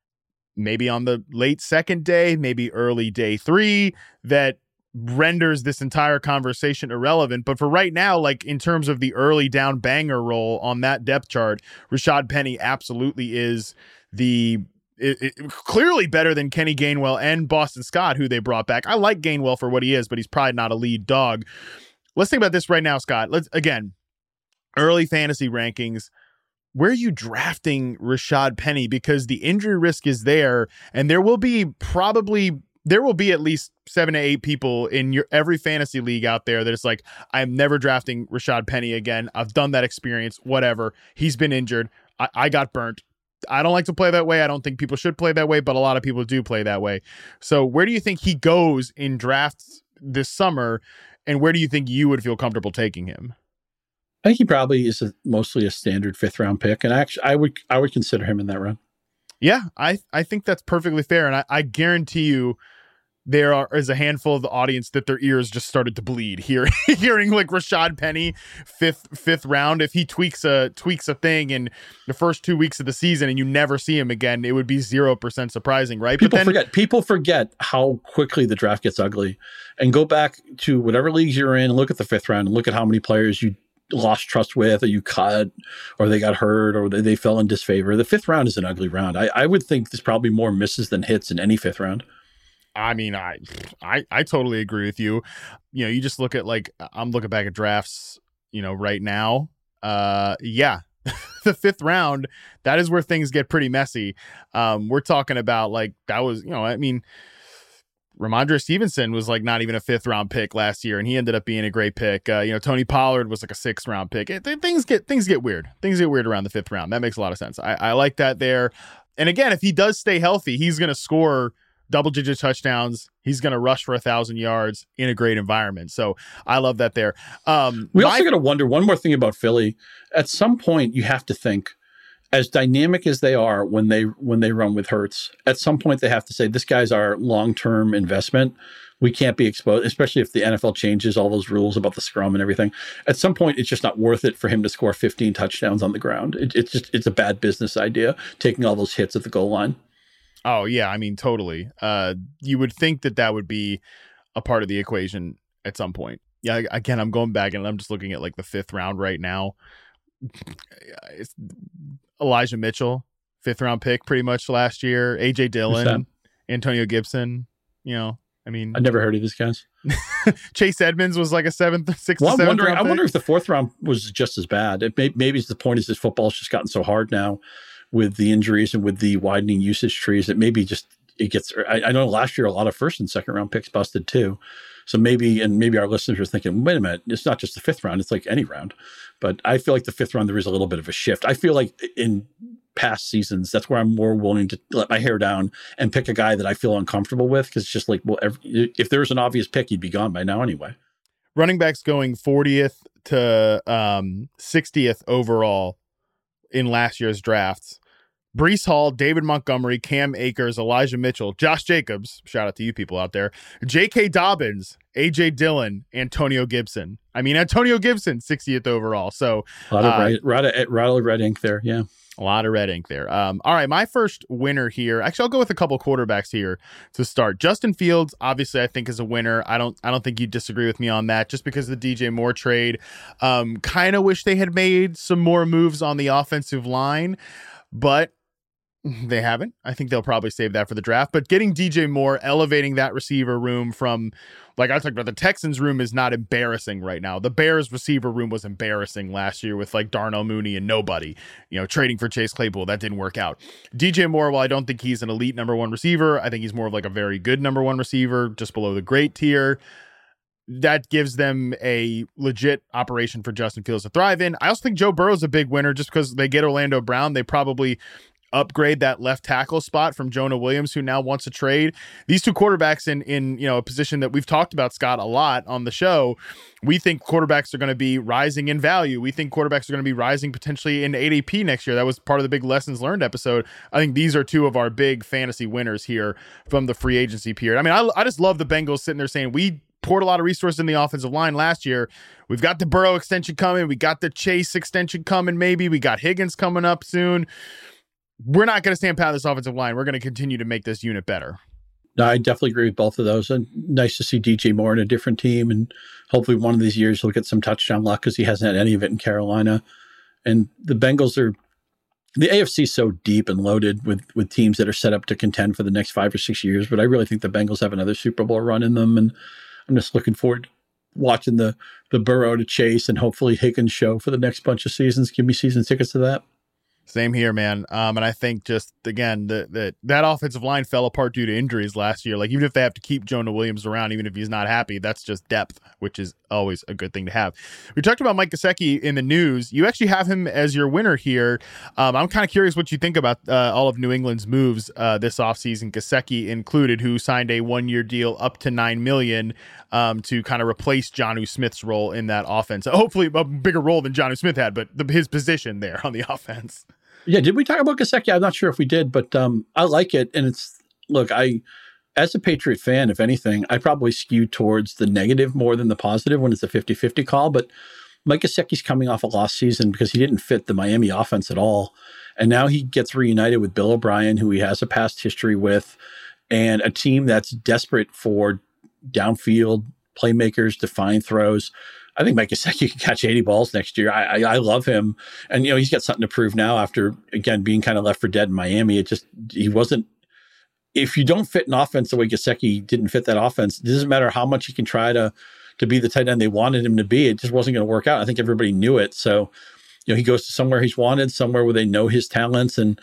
maybe on the late second day, maybe early day three, that renders this entire conversation irrelevant. But for right now, like in terms of the early down banger role on that depth chart, Rashad Penny absolutely is the it, it, clearly better than Kenny Gainwell and Boston Scott, who they brought back. I like Gainwell for what he is, but he's probably not a lead dog. Let's think about this right now, Scott. Let's again, early fantasy rankings. Where are you drafting Rashad Penny? Because the injury risk is there, and there will be probably there will be at least seven to eight people in your every fantasy league out there that it's like, I'm never drafting Rashad Penny again. I've done that experience. Whatever. He's been injured. I, I got burnt. I don't like to play that way. I don't think people should play that way, but a lot of people do play that way. So where do you think he goes in drafts this summer, and where do you think you would feel comfortable taking him? I think he probably is a, mostly a standard fifth round pick, and actually, I would I would consider him in that round. Yeah, I I think that's perfectly fair, and I, I guarantee you, there are is a handful of the audience that their ears just started to bleed here, hearing like Rashad Penny fifth fifth round. If he tweaks a tweaks a thing in the first two weeks of the season and you never see him again, it would be zero percent surprising, right? People but then, forget people forget how quickly the draft gets ugly, and go back to whatever leagues you're in and look at the fifth round and look at how many players you lost trust with, or you cut, or they got hurt, or they, they fell in disfavor. The fifth round is an ugly round. I, I would think there's probably more misses than hits in any fifth round. I mean, I, I, I totally agree with you. You know, you just look at like, I'm looking back at drafts, you know, right now. Uh, yeah, the fifth round, that is where things get pretty messy. Um, we're talking about like, that was, you know, I mean, Ramondre Stevenson was like not even a fifth round pick last year, and he ended up being a great pick. Uh, you know, Tony Pollard was like a sixth round pick. It, th- things get things get weird. Things get weird around the fifth round. That makes a lot of sense. I, I like that there. And again, if he does stay healthy, he's going to score double digit touchdowns. He's going to rush for a thousand yards in a great environment. So I love that there. Um, we my- also got to wonder one more thing about Philly. At some point, you have to think, as dynamic as they are when they when they run with Hurts, at some point they have to say, this guy's our long-term investment. We can't be exposed, especially if the N F L changes all those rules about the scrum and everything. At some point, it's just not worth it for him to score fifteen touchdowns on the ground. It, it's just it's a bad business idea, taking all those hits at the goal line. Oh, yeah. I mean, totally. Uh, you would think that that would be a part of the equation at some point. Yeah, again, I'm going back and I'm just looking at like the fifth round right now. It's Elijah Mitchell, fifth round pick pretty much last year. A J Dillon, Antonio Gibson. You know, I mean, I've never heard of these guys. Chase Edmonds was like a seventh, sixth, well, I'm seventh wondering, round I pick. wonder if the fourth round was just as bad. It may, maybe the point is that football's just gotten so hard now with the injuries and with the widening usage trees that maybe just it gets. I, I know last year a lot of first and second round picks busted too. So maybe, and maybe our listeners are thinking, wait a minute, it's not just the fifth round; it's like any round. But I feel like the fifth round there is a little bit of a shift. I feel like in past seasons, that's where I'm more willing to let my hair down and pick a guy that I feel uncomfortable with, because it's just like, well, every, if there was an obvious pick, he'd be gone by now anyway. Running backs going fortieth to um, sixtieth overall in last year's drafts. Breece Hall, David Montgomery, Cam Akers, Elijah Mitchell, Josh Jacobs, shout out to you people out there, J K. Dobbins, A J Dillon, Antonio Gibson. I mean, Antonio Gibson, sixtieth overall. So a lot of, uh, red, red, red, red, red ink there, yeah. A lot of red ink there. Um, all right, my first winner here. Actually, I'll go with a couple quarterbacks here to start. Justin Fields, obviously, I think is a winner. I don't. I don't think you disagree with me on that. Just because of the D J Moore trade, um, kind of wish they had made some more moves on the offensive line, but they haven't. I think they'll probably save that for the draft. But getting D J Moore, elevating that receiver room from, like I talked about, the Texans room is not embarrassing right now. The Bears receiver room was embarrassing last year with like Darnell Mooney and nobody, you know, trading for Chase Claypool. That didn't work out. D J Moore, while I don't think he's an elite number one receiver, I think he's more of like a very good number one receiver, just below the great tier. That gives them a legit operation for Justin Fields to thrive in. I also think Joe Burrow's a big winner just because they get Orlando Brown. They probably upgrade that left tackle spot from Jonah Williams, who now wants to trade. These two quarterbacks in, in, you know, a position that we've talked about, Scott, a lot on the show. We think quarterbacks are going to be rising in value. We think quarterbacks are going to be rising potentially in A D P next year. That was part of the big lessons learned episode. I think these are two of our big fantasy winners here from the free agency period. I mean, I, I just love the Bengals sitting there saying, we poured a lot of resources in the offensive line last year. We've got the Burrow extension coming. We got the Chase extension coming, maybe. We got Higgins coming up soon. We're not going to stand pat this offensive line. We're going to continue to make this unit better. No, I definitely agree with both of those. And nice to see D J Moore in a different team. And hopefully one of these years he'll get some touchdown luck because he hasn't had any of it in Carolina. And the Bengals are, the A F C is so deep and loaded with, with teams that are set up to contend for the next five or six years. But I really think the Bengals have another Super Bowl run in them. And I'm just looking forward to watching the, the Burrow to Chase and hopefully Higgins show for the next bunch of seasons. Give me season tickets to that. Same here, man. Um, and I think just, again, the, the, that offensive line fell apart due to injuries last year. Like, even if they have to keep Jonah Williams around, even if he's not happy, that's just depth, which is always a good thing to have. We talked about Mike Gesicki in the news. You actually have him as your winner here. Um, I'm kind of curious what you think about uh, all of New England's moves uh, this offseason, Gesicki included, who signed a one-year deal up to nine million dollars um, to kind of replace Jonnu Smith's role in that offense. Hopefully a bigger role than Jonnu Smith had, but the, his position there on the offense. Yeah, did we talk about Gesicki? I'm not sure if we did, but um, I like it. And it's, look, I, as a Patriot fan, if anything, I probably skew towards the negative more than the positive when it's a fifty-fifty call. But Mike Gesicki's coming off a lost season because he didn't fit the Miami offense at all. And now he gets reunited with Bill O'Brien, who he has a past history with, and a team that's desperate for downfield playmakers, defined throws. I think Mike Gesicki can catch eighty balls next year. I, I I love him, and you know he's got something to prove now after again being kind of left for dead in Miami. It just he wasn't. If you don't fit an offense the way Gesicki didn't fit that offense, it doesn't matter how much he can try to to be the tight end they wanted him to be. It just wasn't going to work out. I think everybody knew it. So you know he goes to somewhere he's wanted, somewhere where they know his talents. And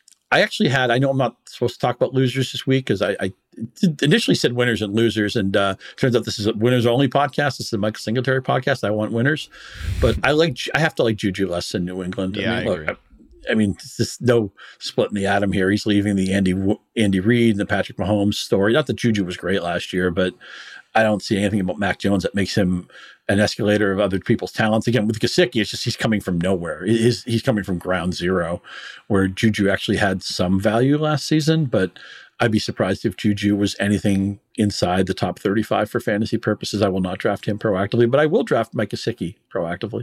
I actually had. I know I'm not supposed to talk about losers this week because I, I initially said winners and losers, and uh, turns out this is a winners only podcast. This is a Mike Singletary podcast. I want winners, but I like I have to like Juju less than New England. Yeah, I mean, I look, agree. I, I mean, there's no splitting the atom here. He's leaving the Andy Andy Reid and the Patrick Mahomes story. Not that Juju was great last year, but I don't see anything about Mac Jones that makes him an escalator of other people's talents. Again, with Gesicki, it's just he's coming from nowhere. He's, he's coming from ground zero, where Juju actually had some value last season, but I'd be surprised if Juju was anything inside the top thirty-five for fantasy purposes. I will not draft him proactively, but I will draft Mike Gesicki proactively.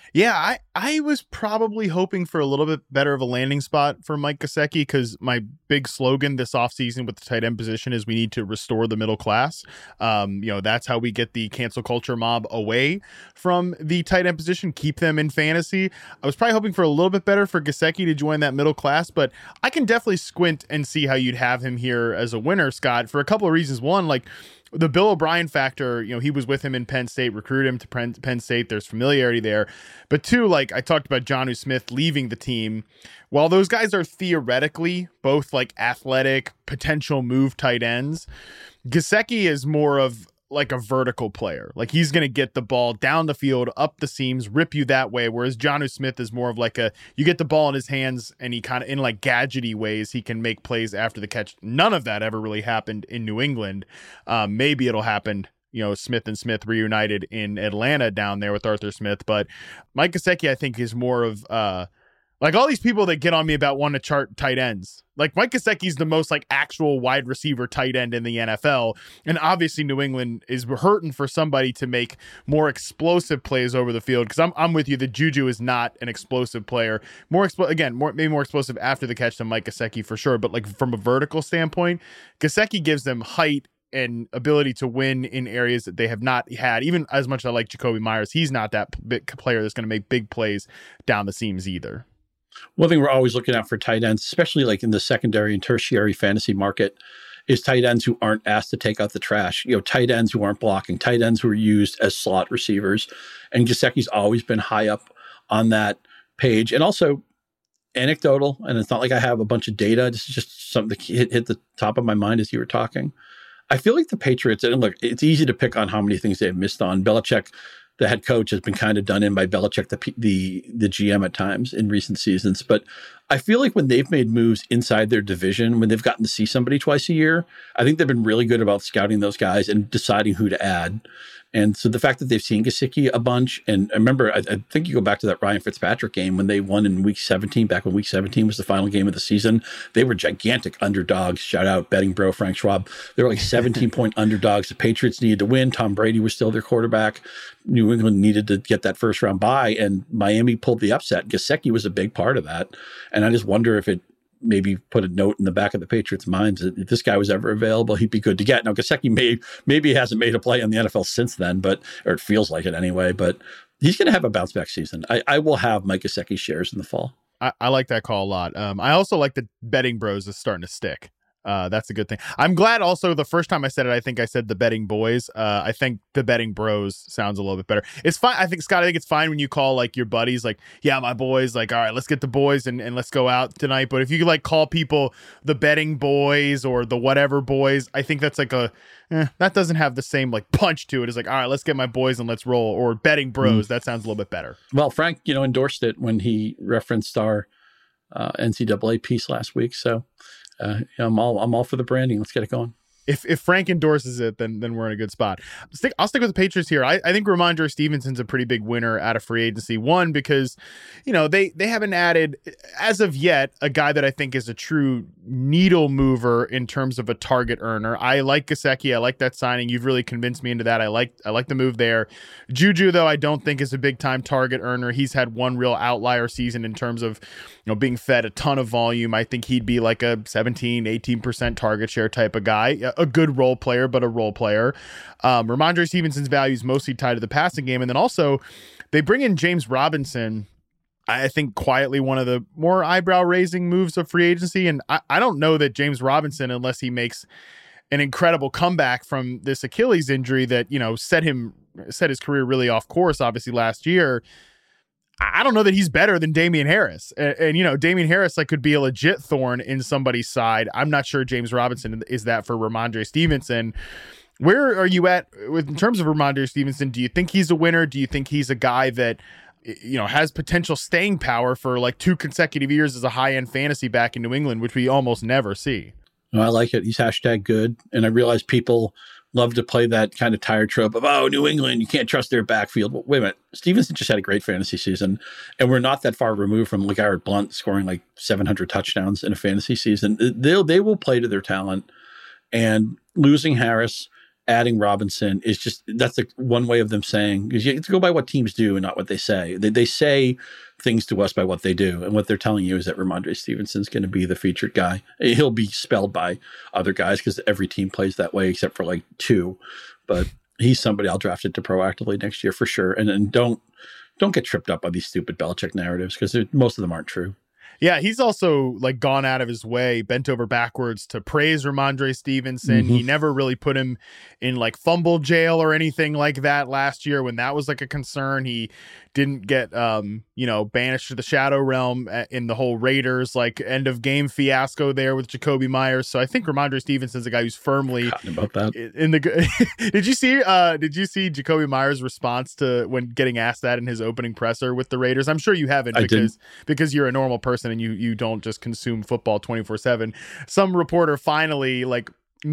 Yeah, I, I was probably hoping for a little bit better of a landing spot for Mike Gesicki because my big slogan this offseason with the tight end position is we need to restore the middle class. Um, you know, that's how we get the cancel culture mob away from the tight end position, keep them in fantasy. I was probably hoping for a little bit better for Gesicki to join that middle class, but I can definitely squint and see how you'd have him here as a winner, Scott, for a couple of reasons. One, like, the Bill O'Brien factor, you know, he was with him in Penn State, recruited him to Penn State. There's familiarity there. But two, like I talked about Jonnu Smith leaving the team. While those guys are theoretically both like athletic, potential move tight ends, Gesicki is more of like a vertical player. Like he's going to get the ball down the field, up the seams, rip you that way. Whereas Jonnu Smith is more of like a, you get the ball in his hands and he kind of in like gadgety ways, he can make plays after the catch. None of that ever really happened in New England. Um, maybe it'll happen, you know, Smith and Smith reunited in Atlanta down there with Arthur Smith. But Mike Gesicki, I think, is more of uh, like all these people that get on me about wanting to chart tight ends. Like Mike Gesicki's the most like actual wide receiver tight end in the N F L. And obviously New England is hurting for somebody to make more explosive plays over the field. Cause I'm, I'm with you. The Juju is not an explosive player. More expl- again, more, maybe more explosive after the catch than Mike Gesicki for sure. But like from a vertical standpoint, Gesicki gives them height and ability to win in areas that they have not had. Even as much as I like Jacoby Myers, he's not that big player that's going to make big plays down the seams either. One thing we're always looking at for tight ends, especially like in the secondary and tertiary fantasy market, is tight ends who aren't asked to take out the trash. You know, tight ends who aren't blocking, tight ends who are used as slot receivers. And Gesicki's always been high up on that page. And also anecdotal, and it's not like I have a bunch of data. This is just something that hit, hit the top of my mind as you were talking. I feel like the Patriots, and look, it's easy to pick on how many things they've missed on. Belichick, the head coach, has been kind of done in by Belichick, the the the G M at times in recent seasons. But I feel like when they've made moves inside their division, when they've gotten to see somebody twice a year, I think they've been really good about scouting those guys and deciding who to add. And so the fact that they've seen Gesicki a bunch, and I remember, I, I think you go back to that Ryan Fitzpatrick game when they won in week seventeen, back when week seventeen was the final game of the season. They were gigantic underdogs. Shout out betting bro Frank Schwab. They were like seventeen point underdogs. The Patriots needed to win. Tom Brady was still their quarterback. New England needed to get that first round bye, and Miami pulled the upset. Gesicki was a big part of that. And I just wonder if it maybe put a note in the back of the Patriots' minds that if this guy was ever available, he'd be good to get. Now, Gesicki may, maybe hasn't made a play in the N F L since then, but or it feels like it anyway, but he's going to have a bounce back season. I, I will have Mike Gesicki shares in the fall. I, I like that call a lot. Um, I also like the betting bros is starting to stick. Uh, that's a good thing. I'm glad also the first time I said it, I think I said the betting boys. Uh, I think the betting bros sounds a little bit better. It's fine. I think, Scott, I think it's fine when you call like your buddies, like, yeah, my boys, like, all right, let's get the boys and, and let's go out tonight. But if you like call people the betting boys or the whatever boys, I think that's like a, eh, that doesn't have the same like punch to it. It's like, all right, let's get my boys and let's roll. Or betting bros. Mm. That sounds a little bit better. Well, Frank, you know, endorsed it when he referenced our uh, N C double A piece last week. So, Uh, I'm all I'm all for the branding. Let's get it going. If if Frank endorses it, then then we're in a good spot. Stick, I'll stick with the Patriots here. I, I think Ramondre Stevenson's a pretty big winner out of free agency. One, because, you know, they they haven't added, as of yet, a guy that I think is a true needle mover in terms of a target earner. I like Gesicki. I like that signing. You've really convinced me into that. I like I like the move there. Juju, though, I don't think is a big time target earner. He's had one real outlier season in terms of, you know, being fed a ton of volume. I think he'd be like a seventeen, eighteen percent target share type of guy. A good role player, but a role player. Um, Ramondre Stevenson's value is mostly tied to the passing game. And then also they bring in James Robinson, I think quietly one of the more eyebrow raising moves of free agency. And I, I don't know that James Robinson, unless he makes an incredible comeback from this Achilles injury that, you know, set him, set his career really off course, obviously last year. I don't know that he's better than Damian Harris. And, and, you know, Damian Harris like could be a legit thorn in somebody's side. I'm not sure James Robinson is that for Ramondre Stevenson. Where are you at with in terms of Ramondre Stevenson? Do you think he's a winner? Do you think he's a guy that, you know, has potential staying power for like two consecutive years as a high-end fantasy back in New England, which we almost never see? No, I like it. He's hashtag good. And I realize people love to play that kind of tired trope of, oh, New England, you can't trust their backfield. Well, wait a minute. Stevenson just had a great fantasy season, and we're not that far removed from LeGarrette Blount scoring like seven hundred touchdowns in a fantasy season. They'll, they will play to their talent, and losing Harris adding Robinson is just, that's the one way of them saying, because you have to go by what teams do and not what they say. They, they say things to us by what they do. And what they're telling you is that Ramondre Stevenson's going to be the featured guy. He'll be spelled by other guys because every team plays that way except for like two. But he's somebody I'll draft into proactively next year for sure. And then don't, don't get tripped up by these stupid Belichick narratives because most of them aren't true. Yeah, he's also like gone out of his way, bent over backwards to praise Ramondre Stevenson. Mm-hmm. He never really put him in like fumble jail or anything like that last year when that was like a concern. He didn't get, um, you know, banished to the shadow realm in the whole Raiders like end of game fiasco there with Jacoby Myers. So I think Ramondre Stevenson's a guy who's firmly about that. In the. did you see? Uh, did you see Jacoby Myers' response to when getting asked that in his opening presser with the Raiders? I'm sure you haven't because because you're a normal person and you you don't just consume football twenty-four seven. Some reporter finally like.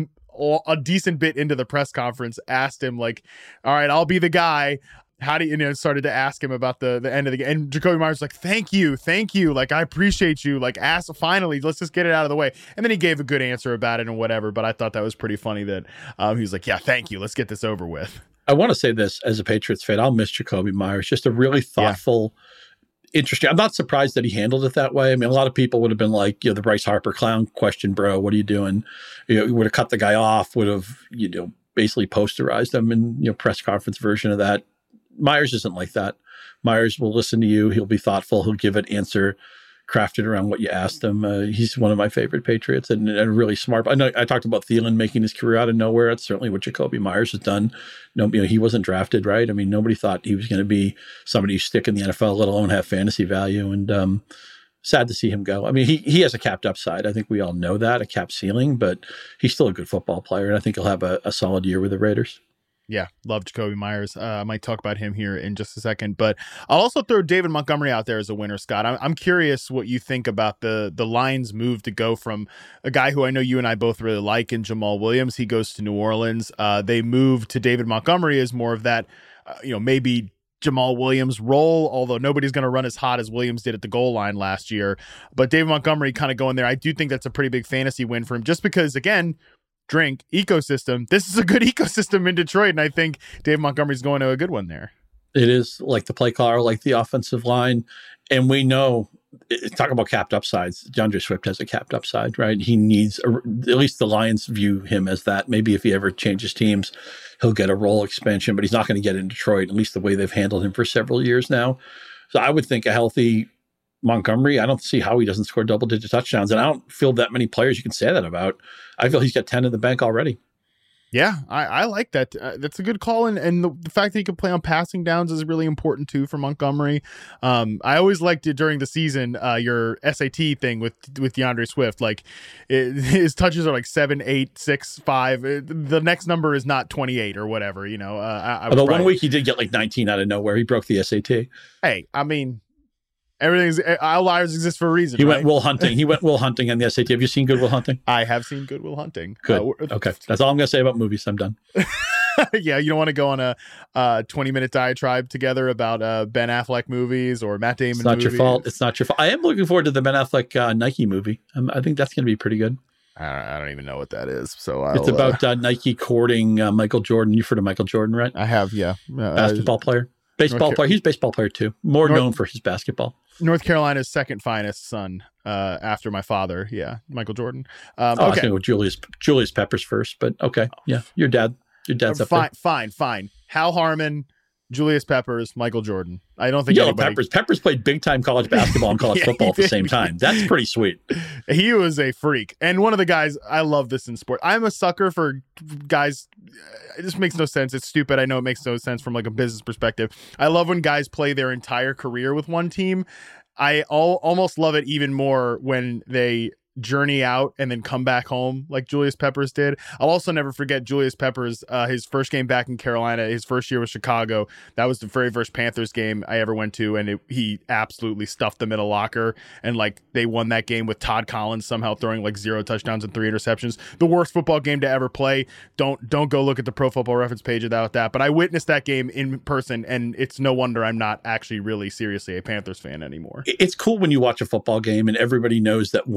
a decent bit into the press conference asked him like, all right, I'll be the guy. How do you, you know, started to ask him about the, the end of the game. And Jacoby Myers was like, thank you. Thank you. Like, I appreciate you. Like, ask finally, let's just get it out of the way. And then he gave a good answer about it and whatever. But I thought that was pretty funny that um, he was like, yeah, thank you. Let's get this over with. I want to say this as a Patriots fan. I'll miss Jacoby Myers. Just a really thoughtful, yeah. interesting. I'm not surprised that he handled it that way. I mean, a lot of people would have been like, you know, the Bryce Harper clown question, bro. What are you doing? You know, would have cut the guy off, would have, you know, basically posterized him in, you know, press conference version of that. Myers isn't like that. Myers will listen to you. He'll be thoughtful. He'll give an answer crafted around what you asked him. Uh, he's one of my favorite Patriots and, and really smart. I know I talked about Thielen making his career out of nowhere. That's certainly what Jacoby Myers has done. No, you know, he wasn't drafted, right? I mean, nobody thought he was going to be somebody who stick in the N F L, let alone have fantasy value. And um, sad to see him go. I mean, he he has a capped upside. I think we all know that, a capped ceiling, but he's still a good football player. And I think he'll have a, a solid year with the Raiders. Yeah, love Jacoby Myers. Uh, I might talk about him here in just a second, but I'll also throw David Montgomery out there as a winner, Scott. I'm, I'm curious what you think about the the Lions' move to go from a guy who I know you and I both really like in Jamal Williams. He goes to New Orleans. Uh, they moved to David Montgomery as more of that, uh, you know, maybe Jamal Williams role, although nobody's going to run as hot as Williams did at the goal line last year. But David Montgomery kind of going there. I do think that's a pretty big fantasy win for him just because, again, drink ecosystem. This is a good ecosystem in Detroit, and I think Dave Montgomery's going to a good one there. It is like the play caller, like the offensive line, and we know. Talk about capped upsides. DeAndre Swift has a capped upside, right? He needs a, at least the Lions view him as that. Maybe if he ever changes teams, he'll get a role expansion, but he's not going to get in Detroit. At least the way they've handled him for several years now. So I would think a healthy Montgomery, I don't see how he doesn't score double-digit touchdowns, and I don't feel that many players you can say that about. I feel he's got ten in the bank already. Yeah, I, I like that. Uh, that's a good call, and, and the, the fact that he can play on passing downs is really important, too, for Montgomery. Um, I always liked it during the season, uh, your S A T thing with with DeAndre Swift. Like, it, his touches are like seven, eight, six, five. It, the next number is not twenty-eight or whatever, you know. Uh, I, I Although probably, one week he did get like nineteen out of nowhere. He broke the S A T. Hey, I mean... Everything's outliers exist for a reason. He right? went Will Hunting. He went Will Hunting on the S A T. Have you seen Good Will Hunting? I have seen Good Will Hunting. Good. Uh, okay, that's all I'm going to say about movies. I'm done. Yeah, you don't want to go on a uh, twenty minute diatribe together about uh, Ben Affleck movies or Matt Damon. It's not movies. your fault. It's not your fault. I am looking forward to the Ben Affleck uh, Nike movie. Um, I think that's going to be pretty good. I don't even know what that is. So I'll, it's about uh, uh, Nike courting uh, Michael Jordan. You've heard of Michael Jordan, right? I have. Yeah, uh, basketball player, baseball North player. He's a baseball player too. More North, known for his basketball. North Carolina's second finest son, uh, after my father. Yeah, Michael Jordan. Um, oh, okay, I was with Julius Julius Peppers first, but okay, yeah, your dad, your dad's uh, up fine, there. Fine, fine. Hal Harmon, Julius Peppers, Michael Jordan. I don't think Yo, anybody... Peppers. Peppers played big time college basketball and college yeah, football at the same time. That's pretty sweet. He was a freak, and one of the guys. I love this in sport. I'm a sucker for guys. It just makes no sense. It's stupid. I know it makes no sense from like a business perspective. I love when guys play their entire career with one team. I all, almost love it even more when they journey out and then come back home like Julius Peppers did. I'll also never forget Julius Peppers, uh, his first game back in Carolina, his first year with Chicago. That was the very first Panthers game I ever went to, and it, he absolutely stuffed them in a locker, and like they won that game with Todd Collins somehow throwing like zero touchdowns and three interceptions. The worst football game to ever play. Don't don't go look at the Pro Football Reference page about that, but I witnessed that game in person, and it's no wonder I'm not actually really seriously a Panthers fan anymore. It's cool when you watch a football game and everybody knows that one defensive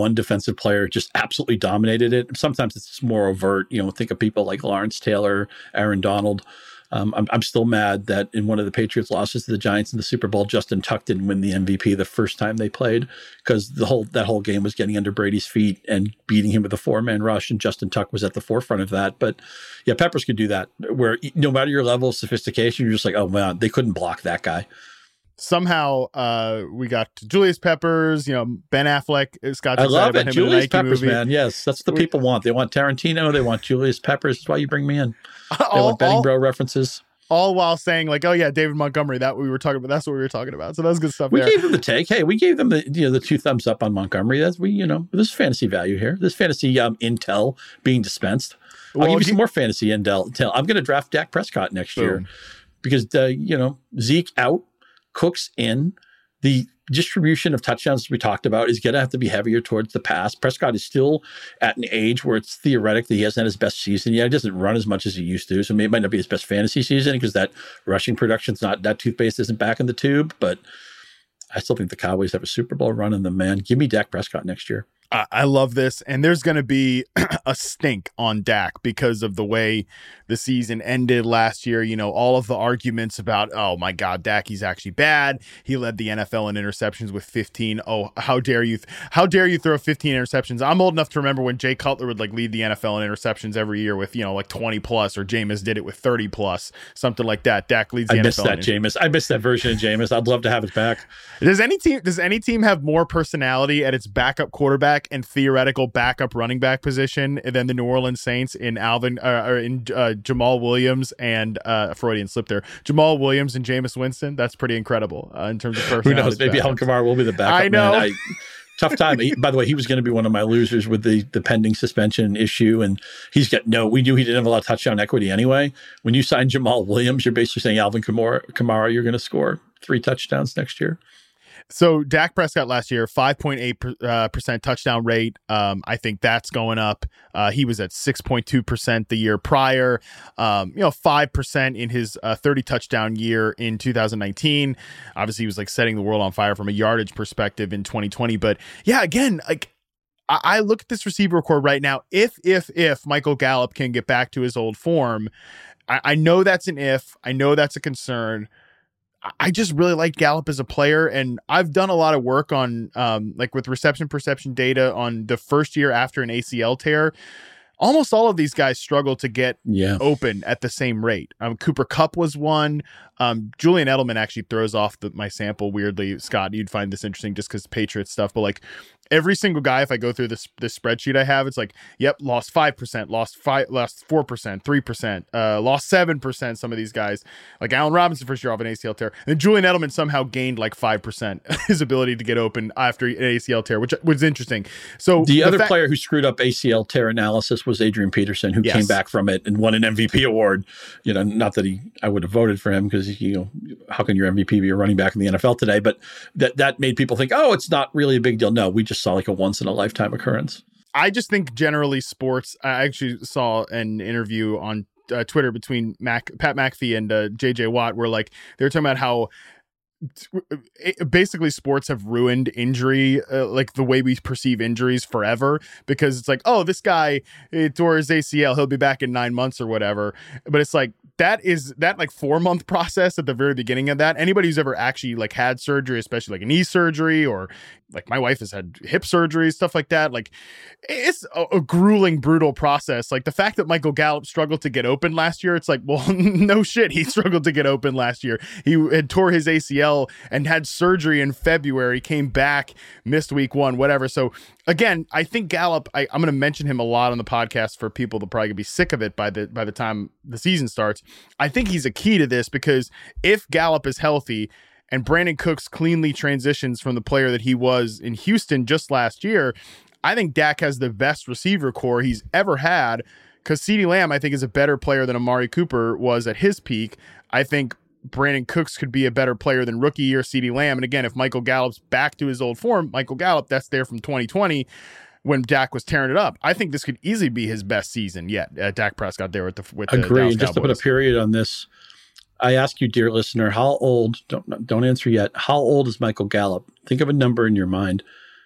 offensive player just absolutely dominated it. Sometimes it's just more overt. You know, think of people like Lawrence Taylor, Aaron Donald. Um, I'm, I'm still mad that in one of the Patriots' losses to the Giants in the Super Bowl, Justin Tuck didn't win the M V P the first time they played, because the whole that whole game was getting under Brady's feet and beating him with a four-man rush, and Justin Tuck was at the forefront of that. But yeah, Peppers could do that, where no matter your level of sophistication, you're just like, oh man, they couldn't block that guy. Somehow uh, we got Julius Peppers, you know, Ben Affleck. Scott, I love it. him Julius in Peppers, movie. man. Yes, that's what the people want. They want Tarantino. They want Julius Peppers. That's why you bring me in. They all, want Benning all, Bro references. All while saying like, oh yeah, David Montgomery. That we were talking about. That's what we were talking about. So that's good stuff. We there. gave them the take. Hey, we gave them the you know the two thumbs up on Montgomery. That's we you know there's fantasy value here. There's fantasy um, intel being dispensed. I'll Well, give you he- some more fantasy intel. intel. I'm going to draft Dak Prescott next Boom. year because uh, you know Zeke out, Cook's in. The distribution of touchdowns we talked about is going to have to be heavier towards the pass. Prescott is still at an age where it's theoretic that he hasn't had his best season yet. He doesn't run as much as he used to, so it might not be his best fantasy season because that rushing production's not, that toothpaste isn't back in the tube. But I still think the Cowboys have a Super Bowl run in them, man. Give me Dak Prescott next year. I, I love this. And there's going to be a stink on Dak because of the way the season ended last year. You know, all of the arguments about, oh my God, Dak, he's actually bad. He led the N F L in interceptions with fifteen. Oh, how dare you, th- how dare you throw fifteen interceptions? I'm old enough to remember when Jay Cutler would like lead the N F L in interceptions every year with, you know, like twenty plus, or Jameis did it with thirty plus, something like that. Dak leads the I N F miss L. that Jameis. I miss that version of Jameis. I'd love to have it back. Does any team, does any team have more personality at its backup quarterback and theoretical backup running back position than the New Orleans Saints in Alvin uh, or in uh, Jamal Williams and uh, Freudian slip there, Jamal Williams and Jameis Winston? That's pretty incredible uh, in terms of personality. Who knows? Maybe Alvin Kamara will be the backup. I know. Man. I, tough time. He, by the way, he was going to be one of my losers with the the pending suspension issue, and he's got no. We knew he didn't have a lot of touchdown equity anyway. When you sign Jamal Williams, you're basically saying Alvin Kamara, Kamara you're going to score three touchdowns next year. So Dak Prescott last year, five point eight percent uh, percent touchdown rate. Um, I think that's going up. Uh, he was at six point two percent the year prior. Um, you know, five percent in his uh, thirty touchdown year in two thousand nineteen. Obviously, he was like setting the world on fire from a yardage perspective in twenty twenty. But yeah, again, like I, I look at this receiver core right now. If, if, if Michael Gallup can get back to his old form, I, I know that's an if. I know that's a concern. I just really like Gallup as a player, and I've done a lot of work on um, like with reception perception data on the first year after an A C L tear. Almost all of these guys struggle to get yeah. open at the same rate. Um, Cooper Kupp was one. Um, Julian Edelman actually throws off the, my sample weirdly. Scott, you'd find this interesting just because Patriots stuff, but like every single guy, if I go through this this spreadsheet I have, it's like, yep, lost five percent, lost five, lost four percent, three percent, uh, lost seven percent. Some of these guys, like Allen Robinson, first year off an A C L tear, and then Julian Edelman somehow gained like five percent his ability to get open after an A C L tear, which was interesting. So the, the other fact- player who screwed up A C L tear analysis was Adrian Peterson, who Yes. came back from it and won an M V P award. You know, not that he, I would have voted for him because you know, how can your M V P be a running back in the N F L today? But that that made people think, oh, it's not really a big deal. No, we just saw like a once in a lifetime occurrence. I just think generally sports. I actually saw an interview on uh, Twitter between Mac, Pat McAfee and uh, J J Watt, where like they were talking about how it, basically sports have ruined injury, uh, like the way we perceive injuries forever, because it's like, oh, this guy it tore his A C L, he'll be back in nine months or whatever. But it's like, that is that like four month process at the very beginning of that. Anybody who's ever actually like had surgery, especially like a knee surgery, or like my wife has had hip surgery, stuff like that. Like it's a, a grueling, brutal process. Like the fact that Michael Gallup struggled to get open last year, it's like, well, no shit. He struggled to get open last year. He had tore his A C L and had surgery in February, came back, missed week one, whatever. So again, I think Gallup, I, I'm going to mention him a lot on the podcast for people that probably gonna be sick of it by the by the time the season starts. I think he's a key to this, because if Gallup is healthy and Brandon Cooks cleanly transitions from the player that he was in Houston just last year, I think Dak has the best receiver core he's ever had, because CeeDee Lamb, I think, is a better player than Amari Cooper was at his peak. I think Brandon Cooks could be a better player than rookie year CeeDee Lamb. And again, if Michael Gallup's back to his old form, Michael Gallup, that's there from twenty twenty when Dak was tearing it up. I think this could easily be his best season yet. Uh, Dak Prescott there with the with the Agree. Dallas And just to put a Cowboys. period on this, I ask you, dear listener, how old? Don't don't answer yet. How old is Michael Gallup? Think of a number in your mind.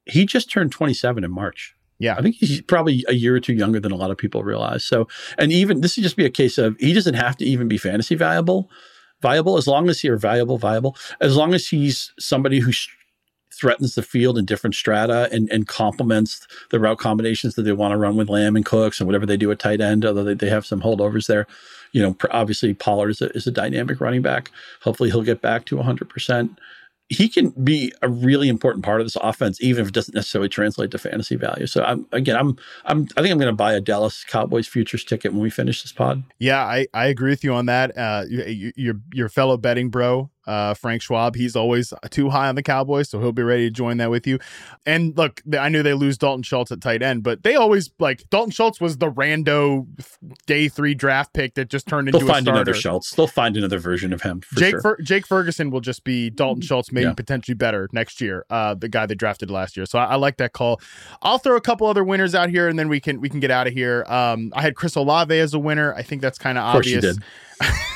he just turned twenty-seven in March. Yeah. I think he's probably a year or two younger than a lot of people realize. So, and even this would just be a case of he doesn't have to even be fantasy viable, viable as long as he are valuable, viable, as long as he's somebody who sh- threatens the field in different strata and, and complements the route combinations that they want to run with Lamb and Cooks and whatever they do at tight end, although they, they have some holdovers there. You know, obviously Pollard is a, is a dynamic running back. Hopefully he'll get back to one hundred percent. He can be a really important part of this offense, even if it doesn't necessarily translate to fantasy value. So I'm again, I'm, I'm, I think I'm going to buy a Dallas Cowboys futures ticket when we finish this pod. Yeah, I, I agree with you on that. Uh, your your, your fellow betting bro, uh, Frank Schwab, he's always too high on the Cowboys, so he'll be ready to join that with you. And look, I knew they lose Dalton Schultz at tight end, but they always like Dalton Schultz was the rando day three draft pick that just turned into They'll find a starter. another Schultz. They'll find another version of him. For Jake sure. Fer- Jake Ferguson will just be Dalton Schultz, maybe Yeah. potentially better next year. Uh, the guy they drafted last year, so I, I like that call. I'll throw a couple other winners out here, and then we can we can get out of here. Um, I had Chris Olave as a winner. I think that's kind of obvious. Of course you did.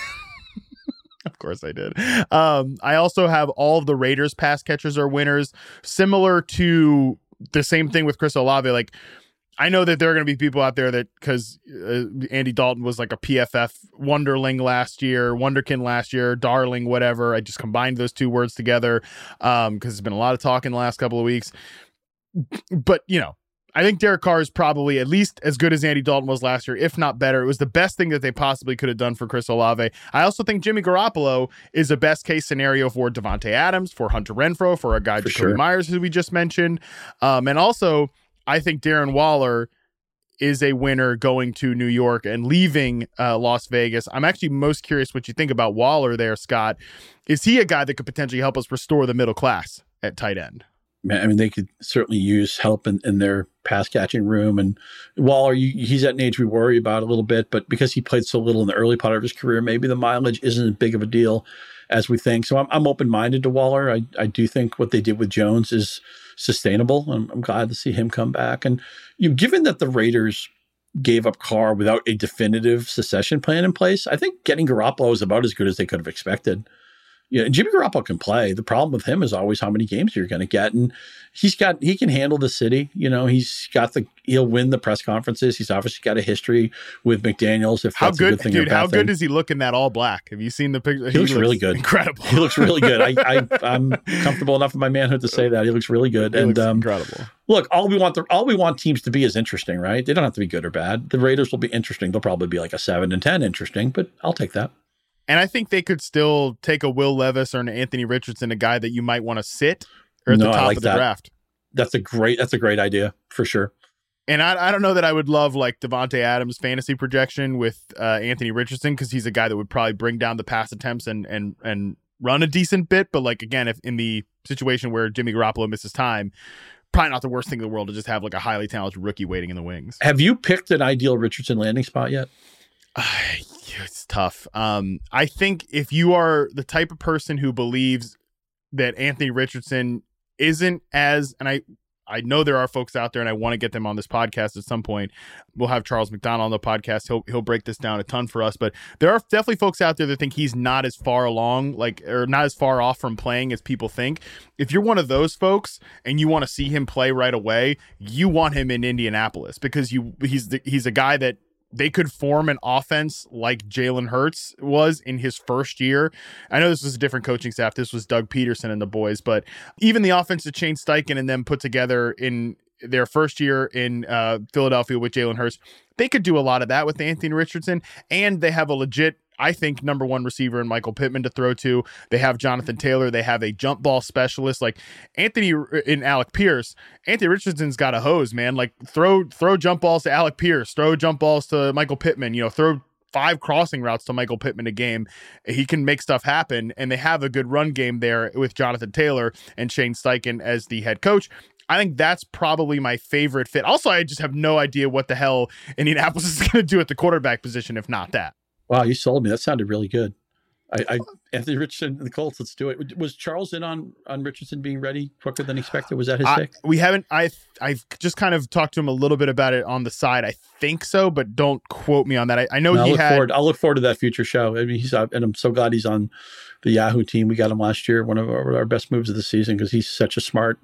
Of course I did. Um, I also have all of the Raiders pass catchers are winners, similar to the same thing with Chris Olave. Like, I know that there are going to be people out there that because uh, Andy Dalton was like a P F F wonderling last year, wonderkin last year, darling, whatever. I just combined those two words together um, because there's been a lot of talk in the last couple of weeks. But, you know, I think Derek Carr is probably at least as good as Andy Dalton was last year, if not better. It was the best thing that they possibly could have done for Chris Olave. I also think Jimmy Garoppolo is a best case scenario for Devontae Adams, for Hunter Renfrow, for a guy, For Jacoby sure. Myers, who we just mentioned. Um, and also, I think Darren Waller is a winner going to New York and leaving uh, Las Vegas. I'm actually most curious what you think about Waller there, Scott. Is he a guy that could potentially help us restore the middle class at tight end? Man, I mean, they could certainly use help in, in their pass catching room. And Waller, you, he's at an age we worry about a little bit, but because he played so little in the early part of his career, maybe the mileage isn't as big of a deal as we think. So I'm, I'm open-minded to Waller. I, I do think what they did with Jones is sustainable. I'm, I'm glad to see him come back. And you know, given that the Raiders gave up Carr without a definitive succession plan in place, I think getting Garoppolo is about as good as they could have expected. Yeah, and Jimmy Garoppolo can play. The problem with him is always how many games you're going to get, and he's got he can handle the city. You know, he's got the he'll win the press conferences. He's obviously got a history with McDaniels. If How that's good, a good thing, dude? or bad How thing. good does he look in that all black? Have you seen the picture? He, looks, really good. Incredible. He looks really good. I, I I'm comfortable enough in my manhood to say that he looks really good. He and looks um, incredible. Look, all we want the all we want teams to be is interesting, right? They don't have to be good or bad. The Raiders will be interesting. They'll probably be like a seven and ten interesting, but I'll take that. And I think they could still take a Will Levis or an Anthony Richardson, a guy that you might want to sit or at No, the I top like of the that. draft. That's a great that's a great idea for sure. And I, I don't know that I would love like Devontae Adams' fantasy projection with uh, Anthony Richardson because he's a guy that would probably bring down the pass attempts and and and run a decent bit. But like again, if in the situation where Jimmy Garoppolo misses time, probably not the worst thing in the world to just have like a highly talented rookie waiting in the wings. Have you picked an ideal Richardson landing spot yet? It's tough. Um, I think if you are the type of person who believes that Anthony Richardson isn't as, and I, I know there are folks out there, and I want to get them on this podcast at some point. We'll have Charles McDonald on the podcast. He'll he'll break this down a ton for us. But there are definitely folks out there that think he's not as far along, like or not as far off from playing as people think. If you're one of those folks and you want to see him play right away, you want him in Indianapolis because you he's the, he's a guy that they could form an offense like Jalen Hurts was in his first year. I know this was a different coaching staff. This was Doug Peterson and the boys, but even the offense that Shane Steichen and them put together in their first year in uh, Philadelphia with Jalen Hurts, they could do a lot of that with Anthony Richardson, and they have a legit, I think, number one receiver in Michael Pittman to throw to. They have Jonathan Taylor. They have a jump ball specialist like Anthony in Alec Pierce. Anthony Richardson's got a hose, man. Like throw throw jump balls to Alec Pierce. Throw jump balls to Michael Pittman. You know, throw five crossing routes to Michael Pittman a game. He can make stuff happen, and they have a good run game there with Jonathan Taylor and Shane Steichen as the head coach. I think that's probably my favorite fit. Also, I just have no idea what the hell Indianapolis is going to do at the quarterback position if not that. Wow, you sold me. That sounded really good. I, I Anthony Richardson and the Colts. Let's do it. Was Charles in on on Richardson being ready quicker than expected? Was that his I, pick? we haven't. I I've just kind of talked to him a little bit about it on the side. I think so, but don't quote me on that. I, I know No, I'll he look had. forward. I'll look forward to that future show. I mean, he's and I'm so glad he's on the Yahoo team. We got him last year. One of our, our best moves of the season because he's such a smart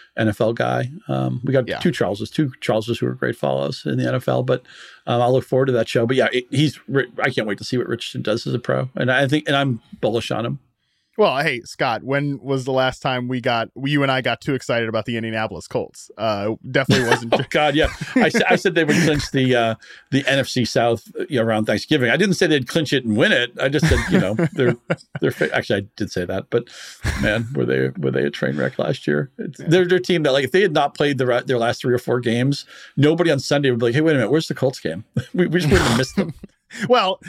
N F L guy. Um, we got Yeah. two Charleses, two Charleses who are great follows in the N F L, but um, I'll look forward to that show. But yeah, it, he's, I can't wait to see what Richardson does as a pro. And I think, and I'm bullish on him. Well, hey, Scott, when was the last time we got, you and I got too excited about the Indianapolis Colts? Uh, definitely wasn't. Oh God, yeah. I, I said they would clinch the uh, the N F C South, you know, around Thanksgiving. I didn't say they'd clinch it and win it. I just said, you know, they're they're fa- actually I did say that, but man, were they were they a train wreck last year? It's, yeah. They're their team that, like, if they had not played their their last three or four games, nobody on Sunday would be like, hey, wait a minute, where's the Colts game? we we just wouldn't have missed them. Well,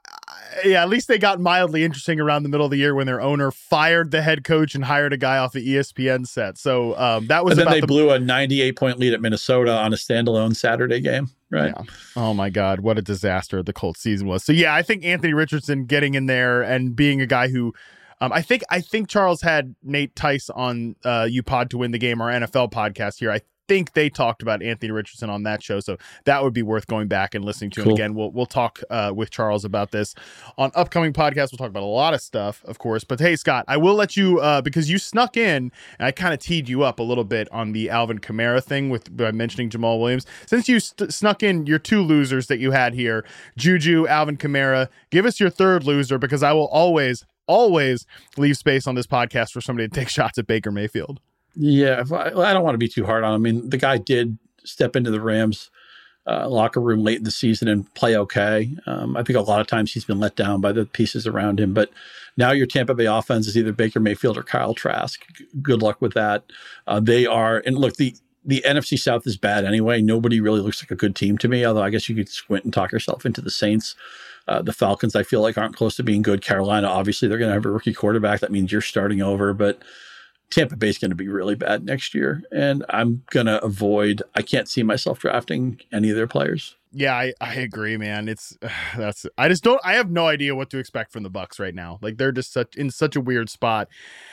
yeah, at least they got mildly interesting around the middle of the year when their owner fired the head coach and hired a guy off the E S P N set. So um, that was and then about they the... blew a ninety-eight point lead at Minnesota on a standalone Saturday game, right? Yeah. Oh my God, what a disaster the Colts season was. So yeah, I think Anthony Richardson getting in there and being a guy who, um, I think I think Charles had Nate Tice on uh, U Pod to Win the Game, our N F L podcast here. I think they talked about Anthony Richardson on that show, so that would be worth going back and listening to. Cool. And again, we'll we'll talk uh, with Charles about this on upcoming podcasts. We'll talk about a lot of stuff, of course. But hey, Scott, I will let you uh, because you snuck in, and I kind of teed you up a little bit on the Alvin Kamara thing with by mentioning Jamal Williams. Since you st- snuck in your two losers that you had here, Juju, Alvin Kamara, give us your third loser, because I will always, always leave space on this podcast for somebody to take shots at Baker Mayfield. Yeah, I, I don't want to be too hard on him. I mean, the guy did step into the Rams uh, locker room late in the season and play okay. Um, I think a lot of times he's been let down by the pieces around him. But now your Tampa Bay offense is either Baker Mayfield or Kyle Trask. Good luck with that. Uh, they are, and look, the the N F C South is bad anyway. Nobody really looks like a good team to me, although I guess you could squint and talk yourself into the Saints. Uh, the Falcons, I feel like, aren't close to being good. Carolina, obviously, they're going to have a rookie quarterback. That means you're starting over. But Tampa Bay is going to be really bad next year, and I'm going to avoid, I can't see myself drafting any of their players. Yeah, I, I agree, man. It's uh, that's I just don't I have no idea what to expect from the Bucs right now. Like, they're just such in such a weird spot.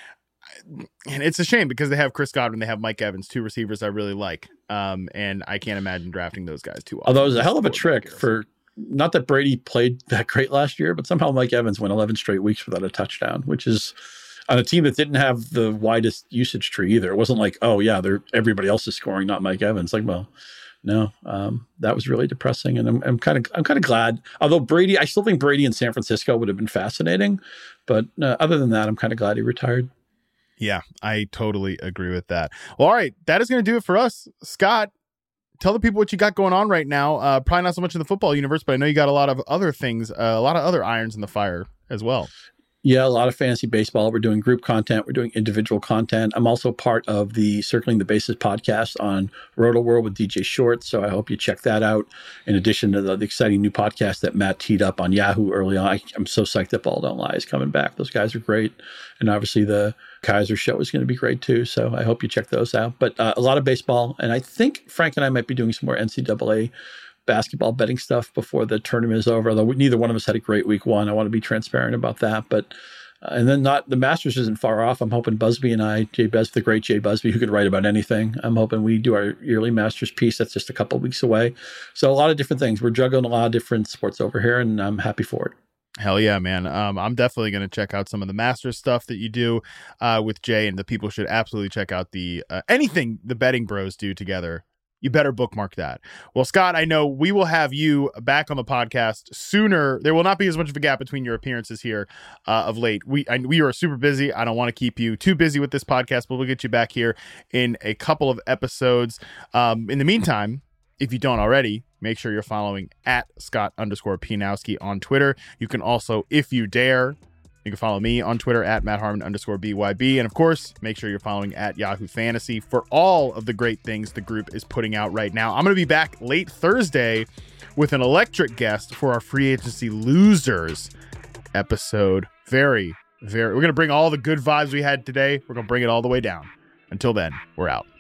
And it's a shame because they have Chris Godwin, they have Mike Evans, two receivers I really like. Um, and I can't imagine drafting those guys too often. Although it was a hell of a trick for, not that Brady played that great last year, but somehow Mike Evans went eleven straight weeks without a touchdown, which is on a team that didn't have the widest usage tree either. It wasn't like, oh yeah, they're everybody else is scoring, not Mike Evans. Like, well, no, um, that was really depressing. And I'm, I'm kind of, I'm kind of glad, although Brady, I still think Brady in San Francisco would have been fascinating, but uh, other than that, I'm kind of glad he retired. Yeah, I totally agree with that. Well, all right, that is going to do it for us. Scott, tell the people what you got going on right now. Uh, probably not so much in the football universe, but I know you got a lot of other things, uh, a lot of other irons in the fire as well. Yeah, a lot of fantasy baseball. We're doing group content. We're doing individual content. I'm also part of the Circling the Bases podcast on Roto World with D J Short, so I hope you check that out. In addition to the, the exciting new podcast that Matt teed up on Yahoo early on. I, I'm so psyched that Ball Don't Lie is coming back. Those guys are great. And obviously the Kaiser show is going to be great too, so I hope you check those out. But uh, a lot of baseball, and I think Frank and I might be doing some more N C double A basketball betting stuff before the tournament is over, although we, neither one of us had a great week one. I want to be transparent about that. But uh, and then not the Masters isn't far off. I'm hoping Busby and I, Jay Bus, the great Jay Busby, who could write about anything. I'm hoping we do our yearly Masters piece. That's just a couple of weeks away. So a lot of different things. We're juggling a lot of different sports over here, and I'm happy for it. Hell yeah, man. Um, I'm definitely going to check out some of the Masters stuff that you do uh, with Jay, and the people should absolutely check out the uh, anything the Betting Bros do together. You better bookmark that. Well, Scott, I know we will have you back on the podcast sooner. There will not be as much of a gap between your appearances here uh, of late. We I, we are super busy. I don't want to keep you too busy with this podcast, but we'll get you back here in a couple of episodes. Um, in the meantime, if you don't already, make sure you're following at Scott underscore Pianowski on Twitter. You can also, if you dare, you can follow me on Twitter at Matt Harmon underscore B Y B. And of course, make sure you're following at Yahoo Fantasy for all of the great things the group is putting out right now. I'm going to be back late Thursday with an electric guest for our free agency losers episode. Very, very, we're going to bring all the good vibes we had today. We're going to bring it all the way down. Until then, we're out.